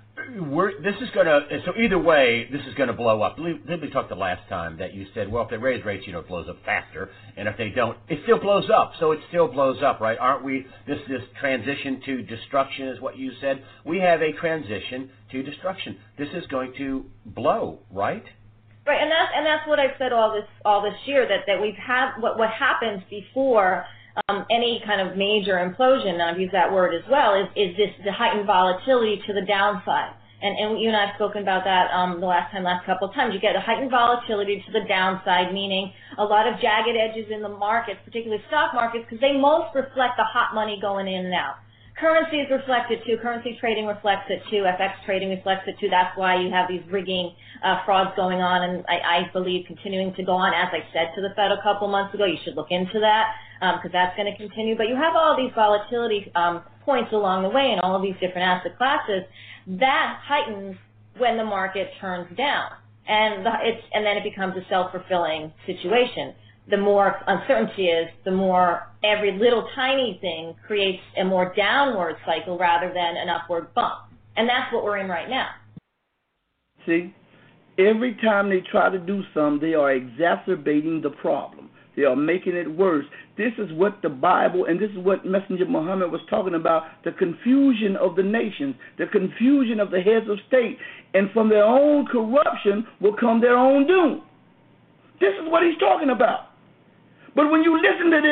F: So either way, this is going to blow up. We talked the last time that you said, well, if they raise rates, it blows up faster, and if they don't, it still blows up. So it still blows up, right? Aren't we? This transition to destruction is what you said. We have a transition to destruction. This is going to blow, right?
G: Right, and that's what I've said all this year, that we've had what happens before any kind of major implosion, and I've used that word as well, is the heightened volatility to the downside. And you and I have spoken about that the last couple of times. You get a heightened volatility to the downside, meaning a lot of jagged edges in the markets, particularly stock markets, because they most reflect the hot money going in and out. Currencies reflect it too. Currency trading reflects it too. FX trading reflects it too. That's why you have these rigging frauds going on, and I believe continuing to go on. As I said to the Fed a couple months ago, you should look into that because that's going to continue. But you have all these volatility points along the way in all of these different asset classes. That heightens when the market turns down, and then it becomes a self-fulfilling situation. The more uncertainty is, the more every little tiny thing creates a more downward cycle rather than an upward bump. And that's what we're in right now.
D: See, every time they try to do something, they are exacerbating the problem. They are making it worse. This is what the Bible, and this is what Messenger Muhammad was talking about, the confusion of the nations, the confusion of the heads of state. And from their own corruption will come their own doom. This is what he's talking about. But when you listen to this,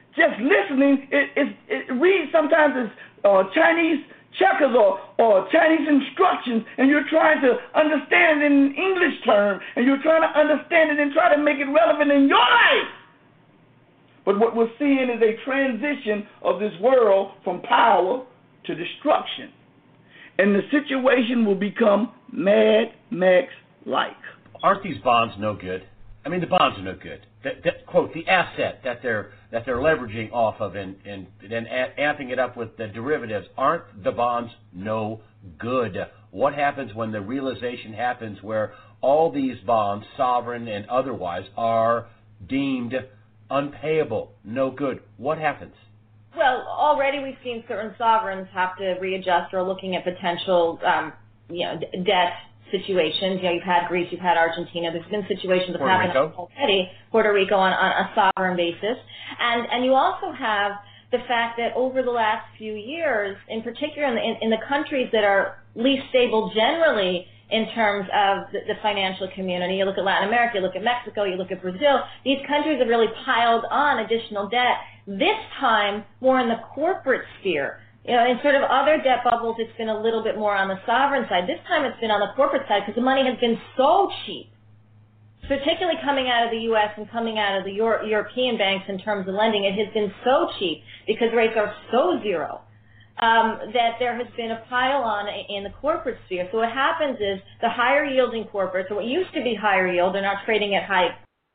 D: just listening, it reads sometimes as Chinese checkers or Chinese instructions, and you're trying to understand it in English term, and you're trying to understand it and try to make it relevant in your life. But what we're seeing is a transition of this world from power to destruction. And the situation will become Mad Max-like.
F: Aren't these bonds no good? I mean, the bonds are no good. That quote, the asset that they're leveraging off of and then amping it up with the derivatives, aren't the bonds no good? What happens when the realization happens where all these bonds, sovereign and otherwise, are deemed unpayable, no good? What happens?
G: Well, already we've seen certain sovereigns have to readjust or looking at potential, debt situations. You've had Greece, you've had Argentina. There's been situations that have happened already. Puerto Rico on a sovereign basis, and you also have the fact that over the last few years, in particular in the countries that are least stable generally in terms of the financial community. You look at Latin America, you look at Mexico, you look at Brazil. These countries have really piled on additional debt, this time more in the corporate sphere. In sort of other debt bubbles, it's been a little bit more on the sovereign side. This time it's been on the corporate side because the money has been so cheap, particularly coming out of the U.S. and coming out of the European banks in terms of lending. It has been so cheap because rates are so zero. That there has been a pile-on in the corporate sphere. So what happens is the higher-yielding corporates, or what used to be higher yield, they're now trading at high.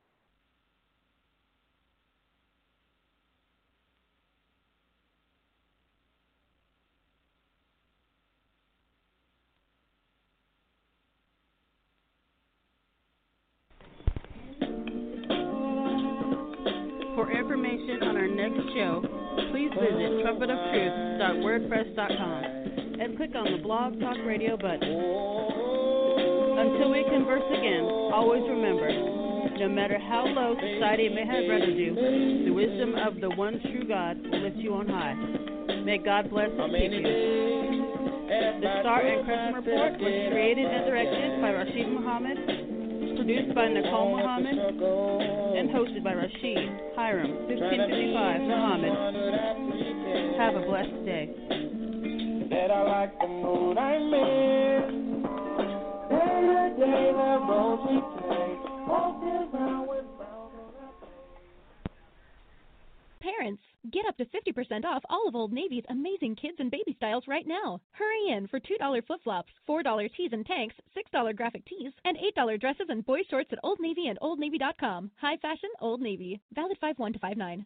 H: For information on our next show, please visit trumpetoftruth.wordpress.com and click on the Blog Talk Radio button. Until we converse again, always remember, no matter how low society may have rendered you, the wisdom of the one true God will lift you on high. May God bless and keep you. The Star and Crescent Report was created and directed by Rashid Muhammad, produced by Nicole Muhammad, and hosted by Rashid Hiram, 1555 Muhammad. Have a blessed day.
C: That I like the mood I'm in. Day the road we take. Walking around with
B: Parents, get up to 50% off all of Old Navy's amazing kids and baby styles right now. Hurry in for $2 flip-flops, $4 tees and tanks, $6 graphic tees, and $8 dresses and boy shorts at Old Navy and OldNavy.com. High fashion, Old Navy. Valid 5/1 to 5/9.